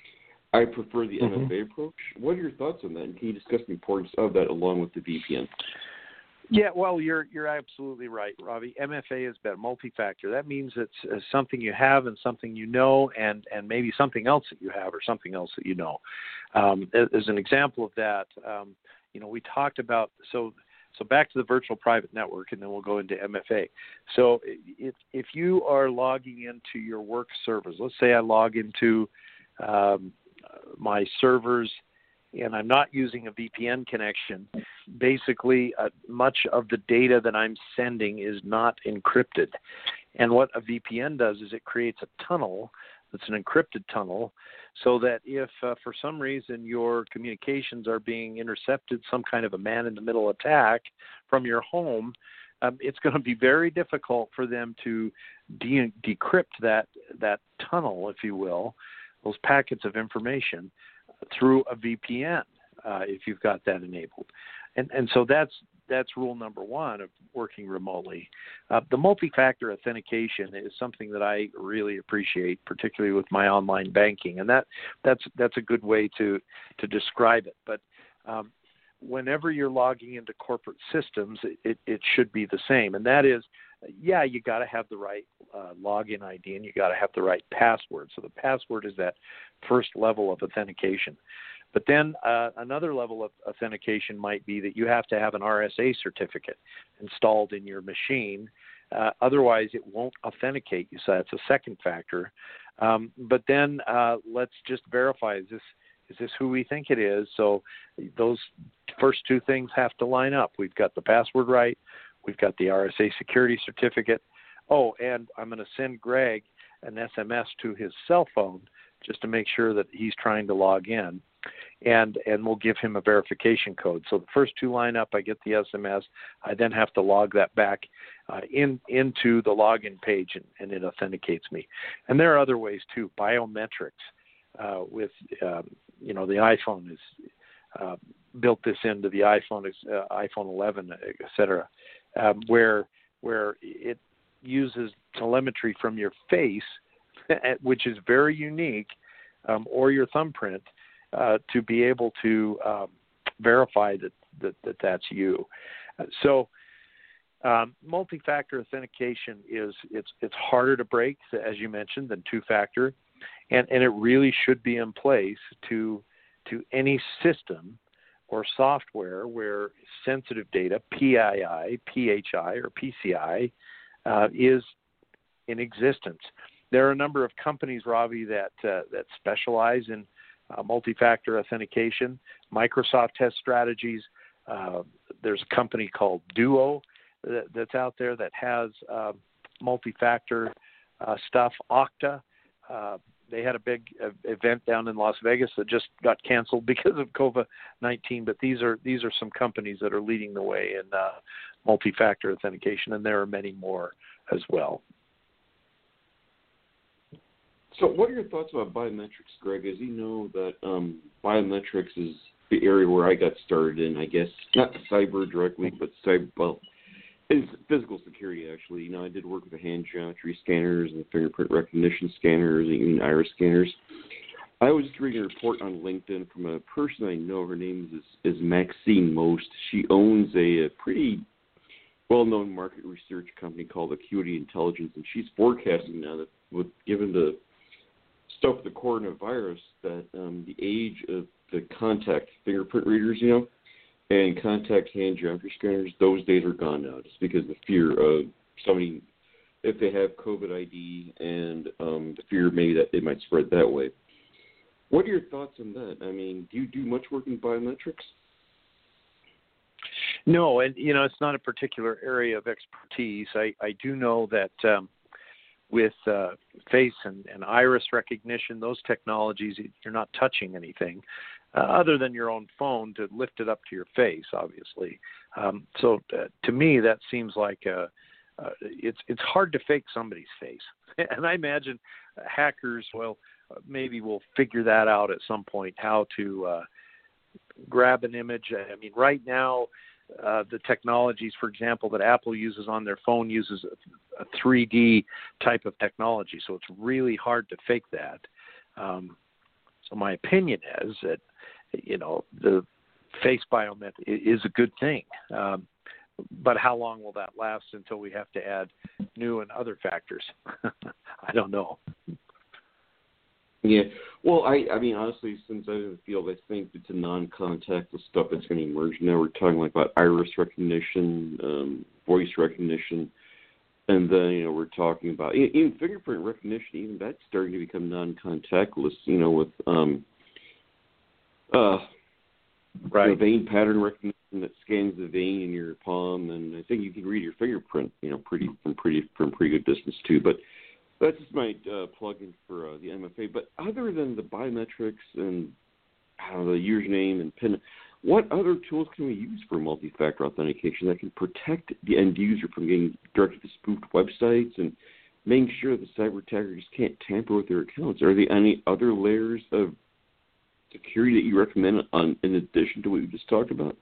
I prefer the mm-hmm. M F A approach. What are your thoughts on that? And can you discuss the importance of that along with the V P N? Yeah, well, you're you're absolutely right, Robbie. M F A is better, multi-factor. That means it's uh, something you have and something you know, and, and maybe something else that you have or something else that you know. Um, as an example of that, um, you know, we talked about so so back to the virtual private network, and then we'll go into M F A. So if if you are logging into your work servers, let's say I log into um, my servers, and I'm not using a V P N connection, basically uh, much of the data that I'm sending is not encrypted. And what a V P N does is it creates a tunnel that's an encrypted tunnel so that if uh, for some reason your communications are being intercepted, some kind of a man-in-the-middle attack from your home, um, it's going to be very difficult for them to de- decrypt that, that tunnel, if you will, those packets of information, through a V P N, uh, if you've got that enabled. And and so that's that's rule number one of working remotely. Uh, the multi-factor authentication is something that I really appreciate, particularly with my online banking, and that that's that's a good way to to describe it. But um, whenever you're logging into corporate systems, it, it, it should be the same, and that is, yeah, you got to have the right uh, login I D and you got to have the right password. So the password is that first level of authentication. But then uh, another level of authentication might be that you have to have an R S A certificate installed in your machine. Uh, otherwise, it won't authenticate you. So that's a second factor. Um, but then uh, let's just verify, is this is this who we think it is? So those first two things have to line up. We've got the password right. We've got the R S A security certificate. Oh, and I'm going to send Greg an S M S to his cell phone just to make sure that he's trying to log in. And and we'll give him a verification code. So the first two line up, I get the S M S. I then have to log that back uh, in into the login page, and, and it authenticates me. And there are other ways too. Biometrics uh, with, um, you know, the iPhone is uh, built this into the iPhone, uh, iPhone eleven, et cetera, um, where where it uses telemetry from your face, which is very unique, um, or your thumbprint, Uh, to be able to um, verify that, that, that that's you. Uh, so um, multi-factor authentication is it's it's harder to break, as you mentioned, than two-factor, and, and it really should be in place to to any system or software where sensitive data, P I I, P H I, or P C I, uh, is in existence. There are a number of companies, Ravi, that uh, that specialize in Uh, multi-factor authentication. Microsoft has strategies. Uh, there's a company called Duo that, that's out there that has uh, multi-factor uh, stuff. Okta, uh, they had a big uh, event down in Las Vegas that just got canceled because of COVID nineteen. But these are these are some companies that are leading the way in uh, multi-factor authentication, and there are many more as well. So what are your thoughts about biometrics, Greg? As you know that um, biometrics is the area where I got started in, I guess, not cyber directly, but cyber, well, it's physical security, actually. You know, I did work with the hand geometry scanners and the fingerprint recognition scanners and even iris scanners. I was just reading a report on LinkedIn from a person I know. Her name is, is Maxine Most. She owns a, a pretty well-known market research company called Acuity Intelligence, and she's forecasting now that, with given the stuff with the coronavirus, that um, the age of the contact fingerprint readers, you know, and contact hand geometry scanners, those days are gone now, just because the fear of somebody, if they have COVID I D, and um, the fear maybe that it might spread that way. What are your thoughts on that? I mean, do you do much work in biometrics? No, and, you know, it's not a particular area of expertise. I, I do know that um, with uh, face and, and iris recognition, those technologies, you're not touching anything uh, other than your own phone to lift it up to your face, obviously. Um, so uh, to me, that seems like a, uh, it's it's hard to fake somebody's face. And I imagine hackers, well, maybe will figure that out at some point, how to uh, grab an image. I mean, right now, uh, the technologies, for example, that Apple uses on their phone uses a, a three D type of technology, so it's really hard to fake that. Um, so my opinion is that, you know, the face biometric is a good thing. Um, but how long will that last until we have to add new and other factors? I don't know. Yeah. Well, I, I mean, honestly, since I'm in the field, I think it's a non-contactless stuff that's going to emerge. Now we're talking like about iris recognition, um, voice recognition, and then, you know, we're talking about even fingerprint recognition. Even that's starting to become non-contactless, you know, with um, uh, right. you know, vein pattern recognition that scans the vein in your palm, and I think you can read your fingerprint, you know, pretty from pretty from pretty good distance too. But that's just my uh, plug-in for uh, the M F A. But other than the biometrics and I don't know, the username and PIN, what other tools can we use for multi-factor authentication that can protect the end user from getting directed to spoofed websites and making sure the cyber attacker just can't tamper with their accounts? Are there any other layers of security that you recommend on, in addition to what you just talked about?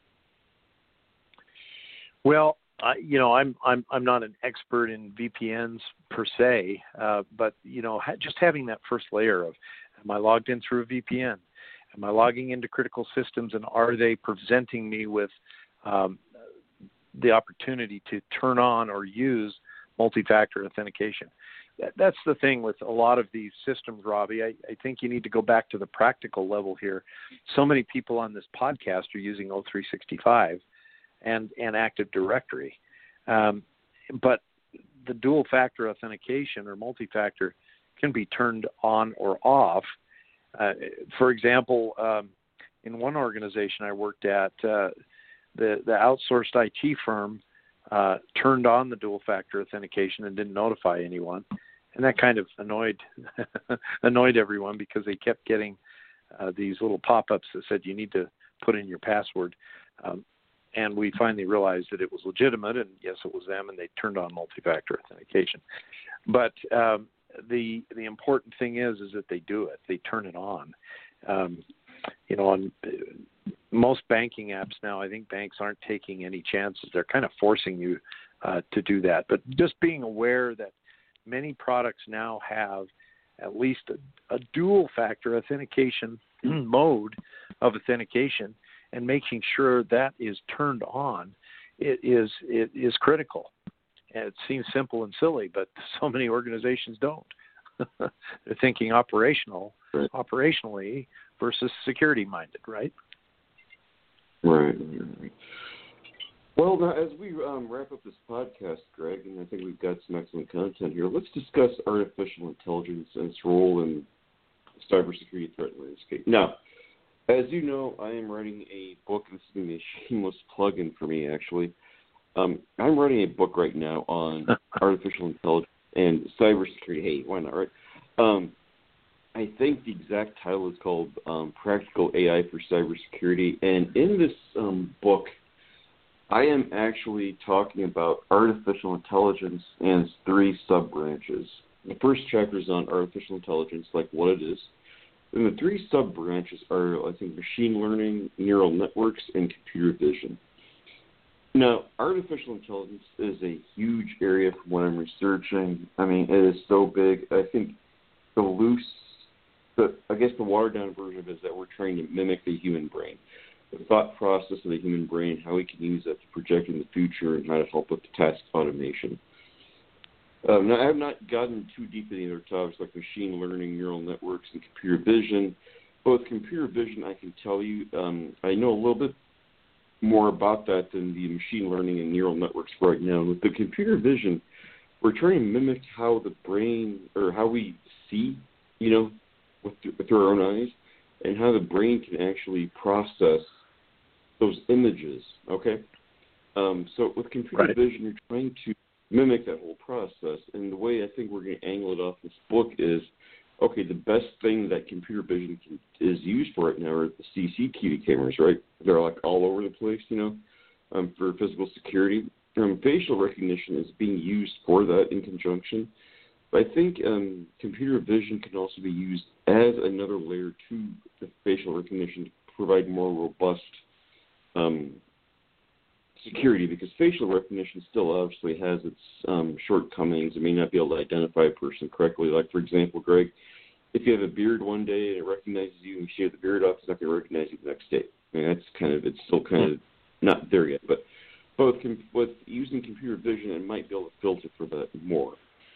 Well, I, you know, I'm I'm I'm not an expert in V P Ns per se, uh, but you know, ha- just having that first layer of, am I logged in through a V P N? Am I logging into critical systems, and are they presenting me with um, the opportunity to turn on or use multi-factor authentication? That, that's the thing with a lot of these systems, Robbie. I, I think you need to go back to the practical level here. So many people on this podcast are using O three sixty-five. And, and Active Directory. Um, but the dual factor authentication or multi-factor can be turned on or off. Uh, for example, um, in one organization I worked at, uh, the, the outsourced I T firm uh, turned on the dual factor authentication and didn't notify anyone. And that kind of annoyed annoyed everyone because they kept getting uh, these little pop-ups that said you need to put in your password. Um, And we finally realized that it was legitimate, and yes, it was them, and they turned on multi-factor authentication. But um, the the important thing is is that they do it. They turn it on. Um, you know, on most banking apps now, I think banks aren't taking any chances. They're kind of forcing you uh, to do that. But just being aware that many products now have at least a, a dual-factor authentication mode of authentication, and making sure that is turned on, it is it is critical. And it seems simple and silly, but so many organizations don't. They're thinking operational, right. operationally versus security-minded, right? Right. right. Well, now, as we um, wrap up this podcast, Greg, and I think we've got some excellent content here, let's discuss artificial intelligence and its role in the cybersecurity threat landscape. Now, as you know, I am writing a book. This is going to be a shameless plug-in for me, actually. Um, I'm writing a book right now on artificial intelligence and cybersecurity. Hey, why not, right? Um, I think the exact title is called um, Practical A I for Cybersecurity. And in this um, book, I am actually talking about artificial intelligence and its three sub-branches. The first chapter is on artificial intelligence, like what it is. And the three sub-branches are, I think, machine learning, neural networks, and computer vision. Now, artificial intelligence is a huge area from what I'm researching. I mean, it is so big. I think the loose, the I guess the watered-down version of it is that we're trying to mimic the human brain, the thought process of the human brain, how we can use that to project in the future, and how to help with the task automation. Um, now, I have not gotten too deep in other topics like machine learning, neural networks, and computer vision. But with computer vision, I can tell you um, I know a little bit more about that than the machine learning and neural networks right now. With the computer vision, we're trying to mimic how the brain, or how we see, you know, with, with our own eyes, and how the brain can actually process those images, okay? Um, so with computer right. vision, you're trying to mimic that whole process. And the way I think we're going to angle it off this book is, okay, the best thing that computer vision can, is used for right now are the C C T V cameras, right? They're like all over the place, you know, um, for physical security. Um, facial recognition is being used for that in conjunction. But I think um, computer vision can also be used as another layer to the facial recognition to provide more robust um security, because facial recognition still obviously has its um, shortcomings. It may not be able to identify a person correctly. Like, for example, Greg, if you have a beard one day and it recognizes you and you shave the beard off, it's not going to recognize you the next day. I mean, that's kind of, it's still kind of not there yet. But, but with, with using computer vision, it might be able to filter for that more.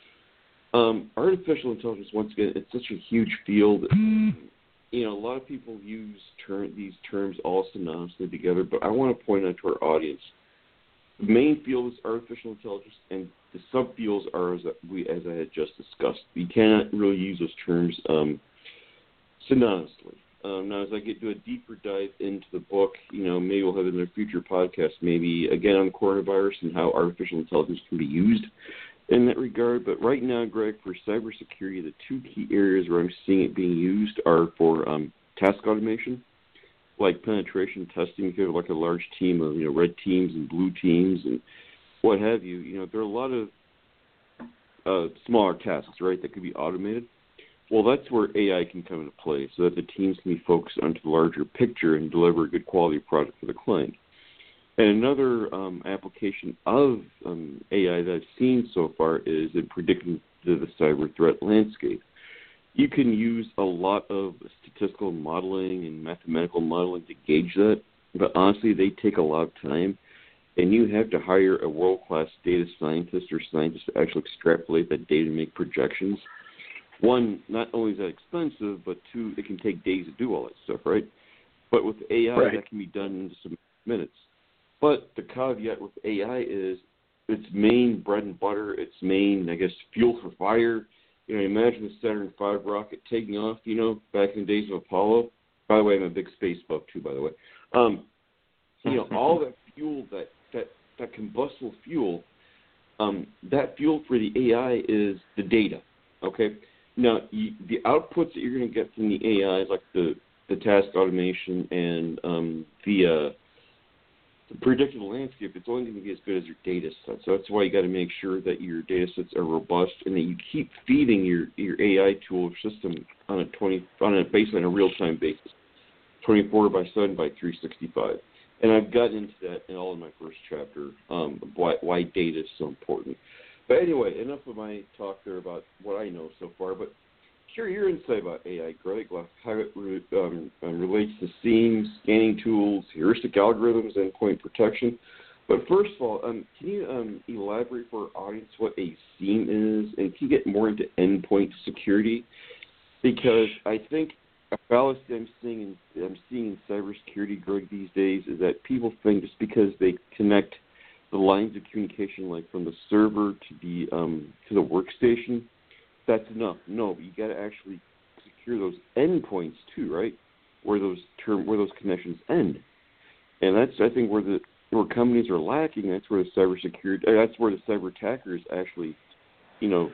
Um, artificial intelligence, once again, it's such a huge field. You know, a lot of people use term, these terms all synonymously together, but I want to point out to our audience, the main field is artificial intelligence, and the subfields are, as we, as I had just discussed. You cannot really use those terms um, synonymously. Um, now, as I get to a deeper dive into the book, you know, maybe we'll have it in a future podcast, maybe again on coronavirus and how artificial intelligence can be used in that regard. But right now, Greg, for cybersecurity, the two key areas where I'm seeing it being used are for um, task automation, like penetration testing. If you have like a large team of, you know, red teams and blue teams and what have you, you know, there are a lot of uh, smaller tasks, right, that could be automated. Well, that's where A I can come into play, so that the teams can be focused onto the larger picture and deliver a good quality product for the client. And another um, application of um, A I that I've seen so far is in predicting the, the cyber threat landscape. You can use a lot of statistical modeling and mathematical modeling to gauge that, but honestly, they take a lot of time, and you have to hire a world-class data scientist or scientist to actually extrapolate that data and make projections. One, not only is that expensive, but two, it can take days to do all that stuff, right? But with A I, right. that can be done in just some minutes. But the caveat with A I is its main bread and butter, its main, I guess, fuel for fire. You know, imagine the Saturn five rocket taking off, you know, back in the days of Apollo. By the way, I'm a big space buff, too, by the way. Um, you know, all that fuel, that, that, that combustible fuel, um, that fuel for the A I is the data, okay? Now, you, the outputs that you're going to get from the A I, like the, the task automation and um, the, uh, the predictable landscape, it's only going to be as good as your data set. So that's why you got to make sure that your data sets are robust and that you keep feeding your, your A I tool system on a twenty on a basically on a real time basis, twenty-four by seven by three sixty-five. And I've gotten into that in all in my first chapter, um, why why data is so important. But anyway, enough of my talk there about what I know so far. But share your insight about A I, Greg, like how it re, um, um, relates to SIEMs, scanning tools, heuristic algorithms, endpoint protection. But first of all, um, can you um, elaborate for our audience what a SIEM is, and can you get more into endpoint security? Because I think a fallacy I'm seeing in, I'm seeing in cybersecurity, Greg, these days is that people think just because they connect the lines of communication, like from the server to the um, to the workstation, that's enough. No, but you got to actually secure those endpoints too, right? Where those term where those connections end, and that's I think where the where companies are lacking. That's where the cybersecurity. That's where the cyber attackers actually, you know,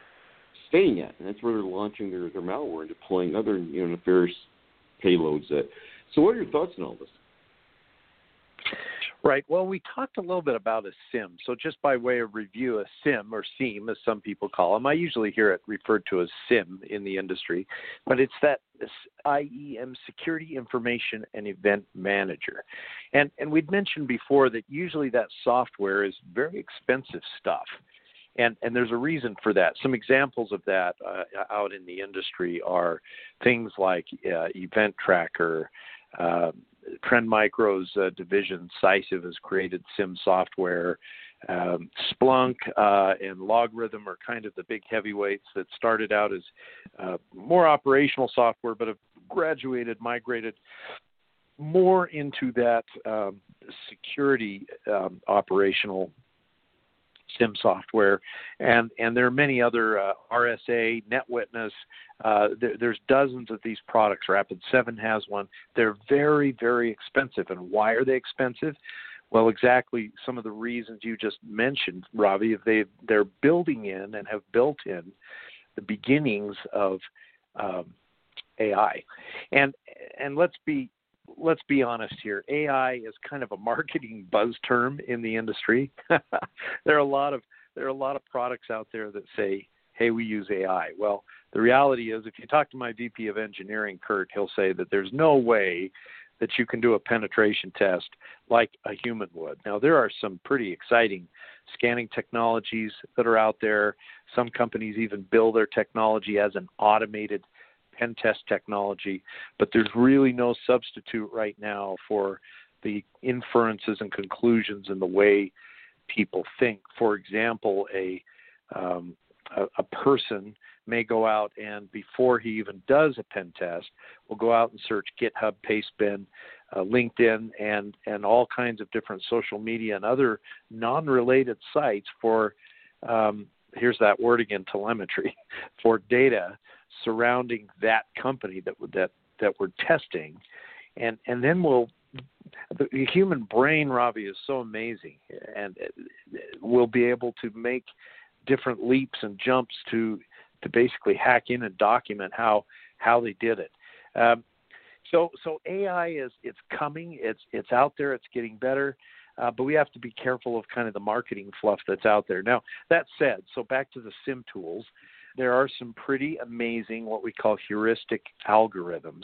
staying at, and that's where they're launching their, their malware and deploying other, you know, nefarious payloads. At. So, what are your thoughts on all this? Right. Well, we talked a little bit about a SIM. So just by way of review, a SIM or SIEM, as some people call them, I usually hear it referred to as SIM in the industry, but it's that I E M, Security Information and Event Manager. And, and we'd mentioned before that usually that software is very expensive stuff. And, and there's a reason for that. Some examples of that uh, out in the industry are things like uh, Event Tracker, uh, Trend Micro's uh, division, Cisiv, has created SIM software. Um, Splunk uh, and Logarithm are kind of the big heavyweights that started out as uh, more operational software, but have graduated, migrated more into that um, security um, operational SIM software, and, and there are many other uh, R S A, NetWitness. Uh, there, there's dozens of these products. Rapid seven has one. They're very, very expensive. And why are they expensive? Well, exactly some of the reasons you just mentioned, Robbie. They, they're building in and have built in the beginnings of um, A I. And and let's be Let's be honest here. A I is kind of a marketing buzz term in the industry. there are a lot of there are a lot of products out there that say, "Hey, we use A I." Well, the reality is, if you talk to my V P of engineering, Kurt, he'll say that there's no way that you can do a penetration test like a human would. Now, there are some pretty exciting scanning technologies that are out there. Some companies even build their technology as an automated pen test technology, but there's really no substitute right now for the inferences and conclusions and the way people think. For example, a um, a, a person may go out and before he even does a pen test, will go out and search GitHub, Pastebin, uh, LinkedIn, and and all kinds of different social media and other non-related sites for um, here's that word again, telemetry, for data surrounding that company that that that we're testing, and and then we'll the, the human brain, Robbie, is so amazing, and we'll be able to make different leaps and jumps to to basically hack in and document how how they did it. Um, so so A I is it's coming, it's it's out there, it's getting better. Uh, but we have to be careful of kind of the marketing fluff that's out there. Now, that said, so back to the SIM tools, there are some pretty amazing what we call heuristic algorithms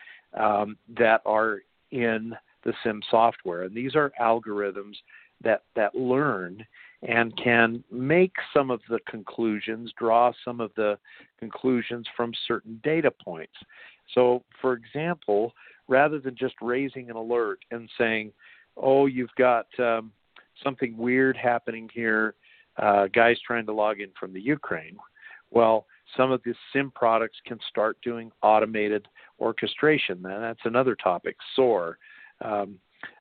um, that are in the SIM software. And these are algorithms that, that learn and can make some of the conclusions, draw some of the conclusions from certain data points. So, for example, rather than just raising an alert and saying, oh, you've got um, something weird happening here, uh, guys trying to log in from the Ukraine. Well, some of the SIM products can start doing automated orchestration. Then that's another topic, SOAR. Um,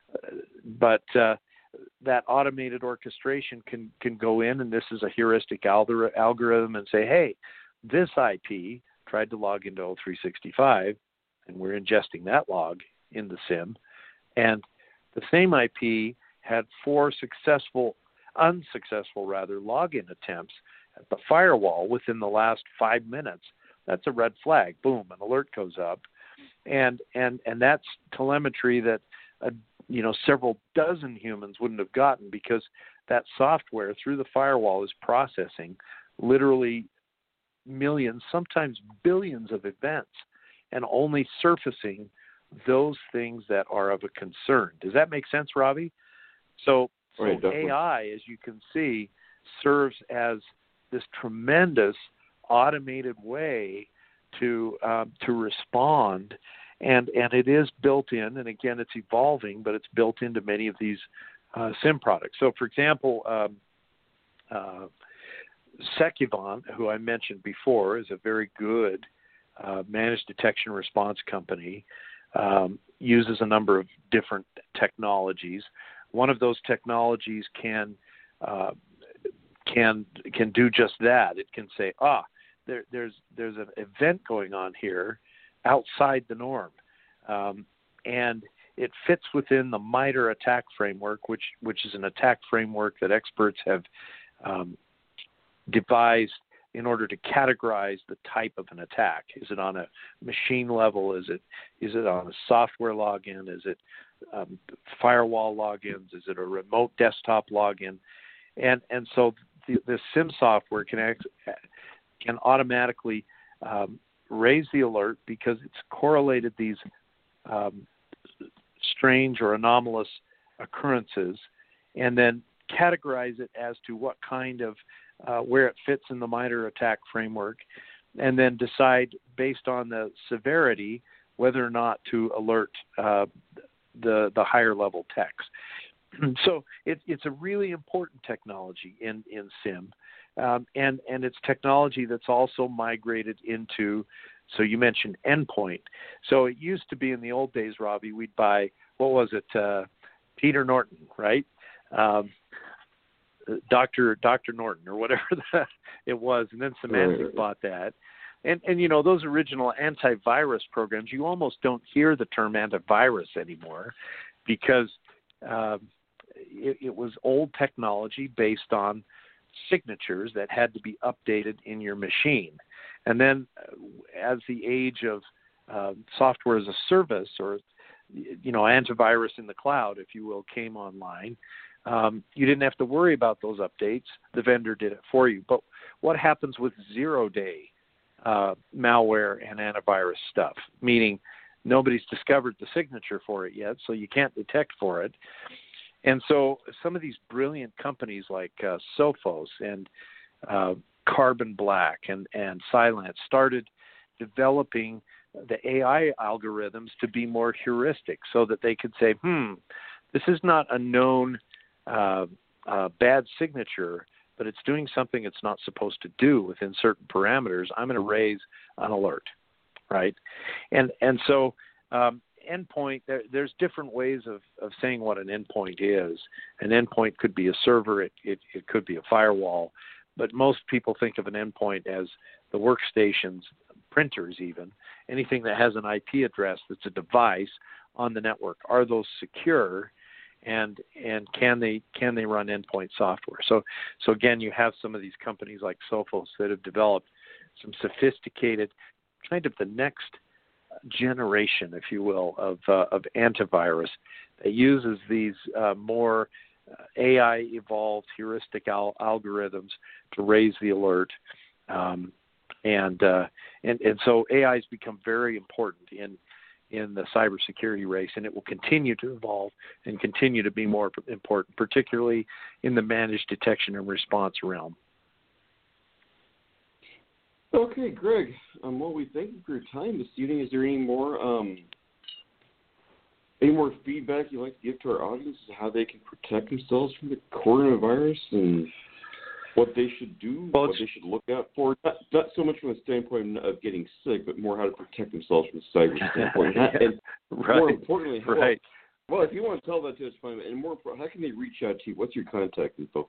but uh, that automated orchestration can, can go in, and this is a heuristic algor- algorithm, and say, hey, this I P tried to log into O three sixty-five, and we're ingesting that log in the SIM, and the same I P had four successful, unsuccessful rather, login attempts at the firewall within the last five minutes. That's a red flag. Boom, an alert goes up, and and and that's telemetry that uh, you know several dozen humans wouldn't have gotten, because that software through the firewall is processing literally millions, sometimes billions of events, and only surfacing those things that are of a concern. Does that make sense, Robbie? So, so right, A I, as you can see, serves as this tremendous automated way to um, to respond, and and it is built in. And again, it's evolving, but it's built into many of these uh, SIM products. So, for example, um, uh, Secuvant, who I mentioned before, is a very good uh, managed detection response company. Um, uses a number of different technologies. One of those technologies can uh, can can do just that. It can say, ah, there, there's there's an event going on here outside the norm, um, and it fits within the MITRE attack framework, which which is an attack framework that experts have um, devised in order to categorize the type of an attack. Is it on a machine level? Is it is it on a software login? Is it um, firewall logins? Is it a remote desktop login? And and so the, the SIEM software can act, can automatically um, raise the alert because it's correlated these um, strange or anomalous occurrences, and then categorize it as to what kind of uh, where it fits in the MITRE ATT&CK framework, and then decide based on the severity whether or not to alert uh, the the higher level techs. So it, it's a really important technology in in SIEM, um, and and it's technology that's also migrated into. So you mentioned endpoint. So it used to be in the old days, Robbie, we'd buy, what was it, uh, Peter Norton, right? Um, Doctor Doctor Norton or whatever the, it was, and then Symantec right. bought that. And, and, you know, those original antivirus programs, you almost don't hear the term antivirus anymore because um, it, it was old technology based on signatures that had to be updated in your machine. And then uh, as the age of uh, software as a service, or, you know, antivirus in the cloud, if you will, came online, um, you didn't have to worry about those updates. The vendor did it for you. But what happens with zero-day uh, malware and antivirus stuff, meaning nobody's discovered the signature for it yet, so you can't detect for it. And so some of these brilliant companies like uh, Sophos and uh, Carbon Black and, and Cylance started developing the A I algorithms to be more heuristic so that they could say, hmm, this is not a known uh, uh, bad signature, but it's doing something it's not supposed to do within certain parameters. I'm going to raise an alert, right? And and so um, endpoint, there, there's different ways of, of saying what an endpoint is. An endpoint could be a server, it, it, it could be a firewall, but most people think of an endpoint as the workstations, printers even, anything that has an I P address that's a device on the network. Are those secure, and and can they can they run endpoint software? So so again, you have some of these companies like Sophos that have developed some sophisticated, kind of the next generation, if you will, of uh, of antivirus that uses these uh, more uh, A I evolved heuristic al- algorithms to raise the alert, um, and uh, and and so A I has become very important in in the cybersecurity race, and it will continue to evolve and continue to be more important, particularly in the managed detection and response realm. Okay, Greg. Um, well, we thank you for your time this evening. Is there any more um, any more feedback you'd like to give to our audience as to how they can protect themselves from the coronavirus and what they should do, well, what they should look out for? Not, not so much from the standpoint of getting sick, but more how to protect themselves from the cyber standpoint. yeah, and right, more importantly, how, right. well, if you want to tell that to us, fine. And more, how can they reach out to you? What's your contact info?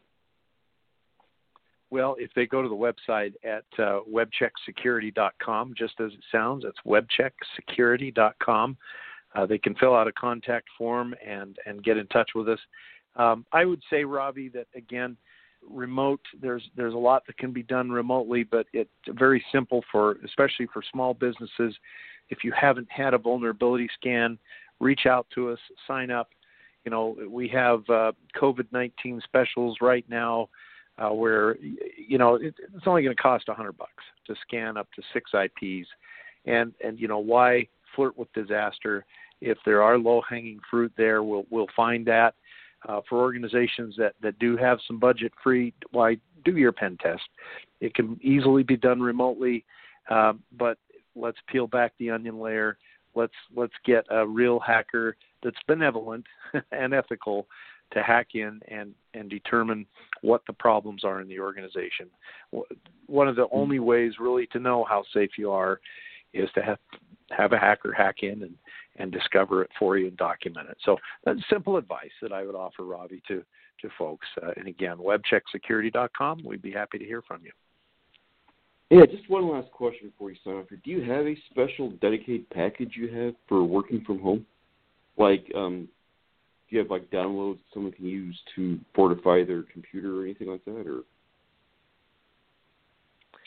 Well, if they go to the website at uh, web check security dot com, just as it sounds, it's web check security dot com. Uh, they can fill out a contact form and, and get in touch with us. Um, I would say, Robbie, that, again, remote, there's there's a lot that can be done remotely, but it's very simple for, especially for small businesses. If you haven't had a vulnerability scan, reach out to us, sign up. You know, we have uh, COVID nineteen specials right now. Uh, where, you know, it, it's only going to cost a hundred bucks to scan up to six I Ps. And, and, you know, why flirt with disaster? If there are low-hanging fruit there, we'll, we'll find that. Uh, for organizations that, that do have some budget free, why do your pen test? It can easily be done remotely, uh, but let's peel back the onion layer. Let's, let's get a real hacker that's benevolent and ethical to hack in and, and determine what the problems are in the organization. One of the only ways really to know how safe you are is to have, have a hacker hack in and, and discover it for you and document it. So that's simple advice that I would offer, Robbie, to, to folks. Uh, and again, web check security dot com. We'd be happy to hear from you. Yeah, just one last question before you sign off here. Do you have a special dedicated package you have for working from home? Like, um, do you have like downloads someone can use to fortify their computer or anything like that? Or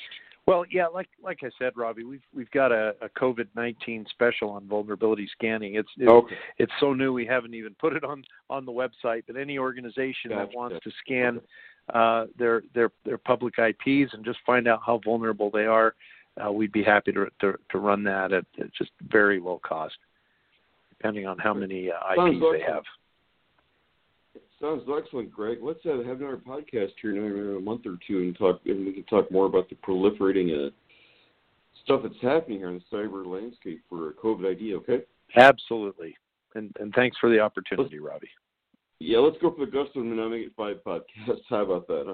Well, yeah, like like I said, Robbie, we've we've got a, a COVID nineteen special on vulnerability scanning. It's it's, Okay. it's so new we haven't even put it on, on the website. But any organization Gotcha. that wants to scan Okay. uh, their their their public I Ps and just find out how vulnerable they are, uh, we'd be happy to, to to run that at, at just very low cost, depending on how many uh, I Ps Sounds they excellent. have. Sounds excellent, Greg. Let's uh, have another podcast here in a month or two, and talk, and we can talk more about the proliferating uh, stuff that's happening here in the cyber landscape for COVID I D. Okay? Absolutely, and and thanks for the opportunity, Robbie. Yeah, let's go for the gusto and now make it five podcasts. How about that?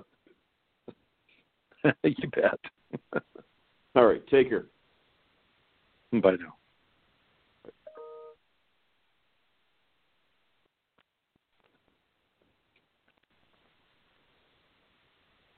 Huh? You bet. All right, take care. Bye now.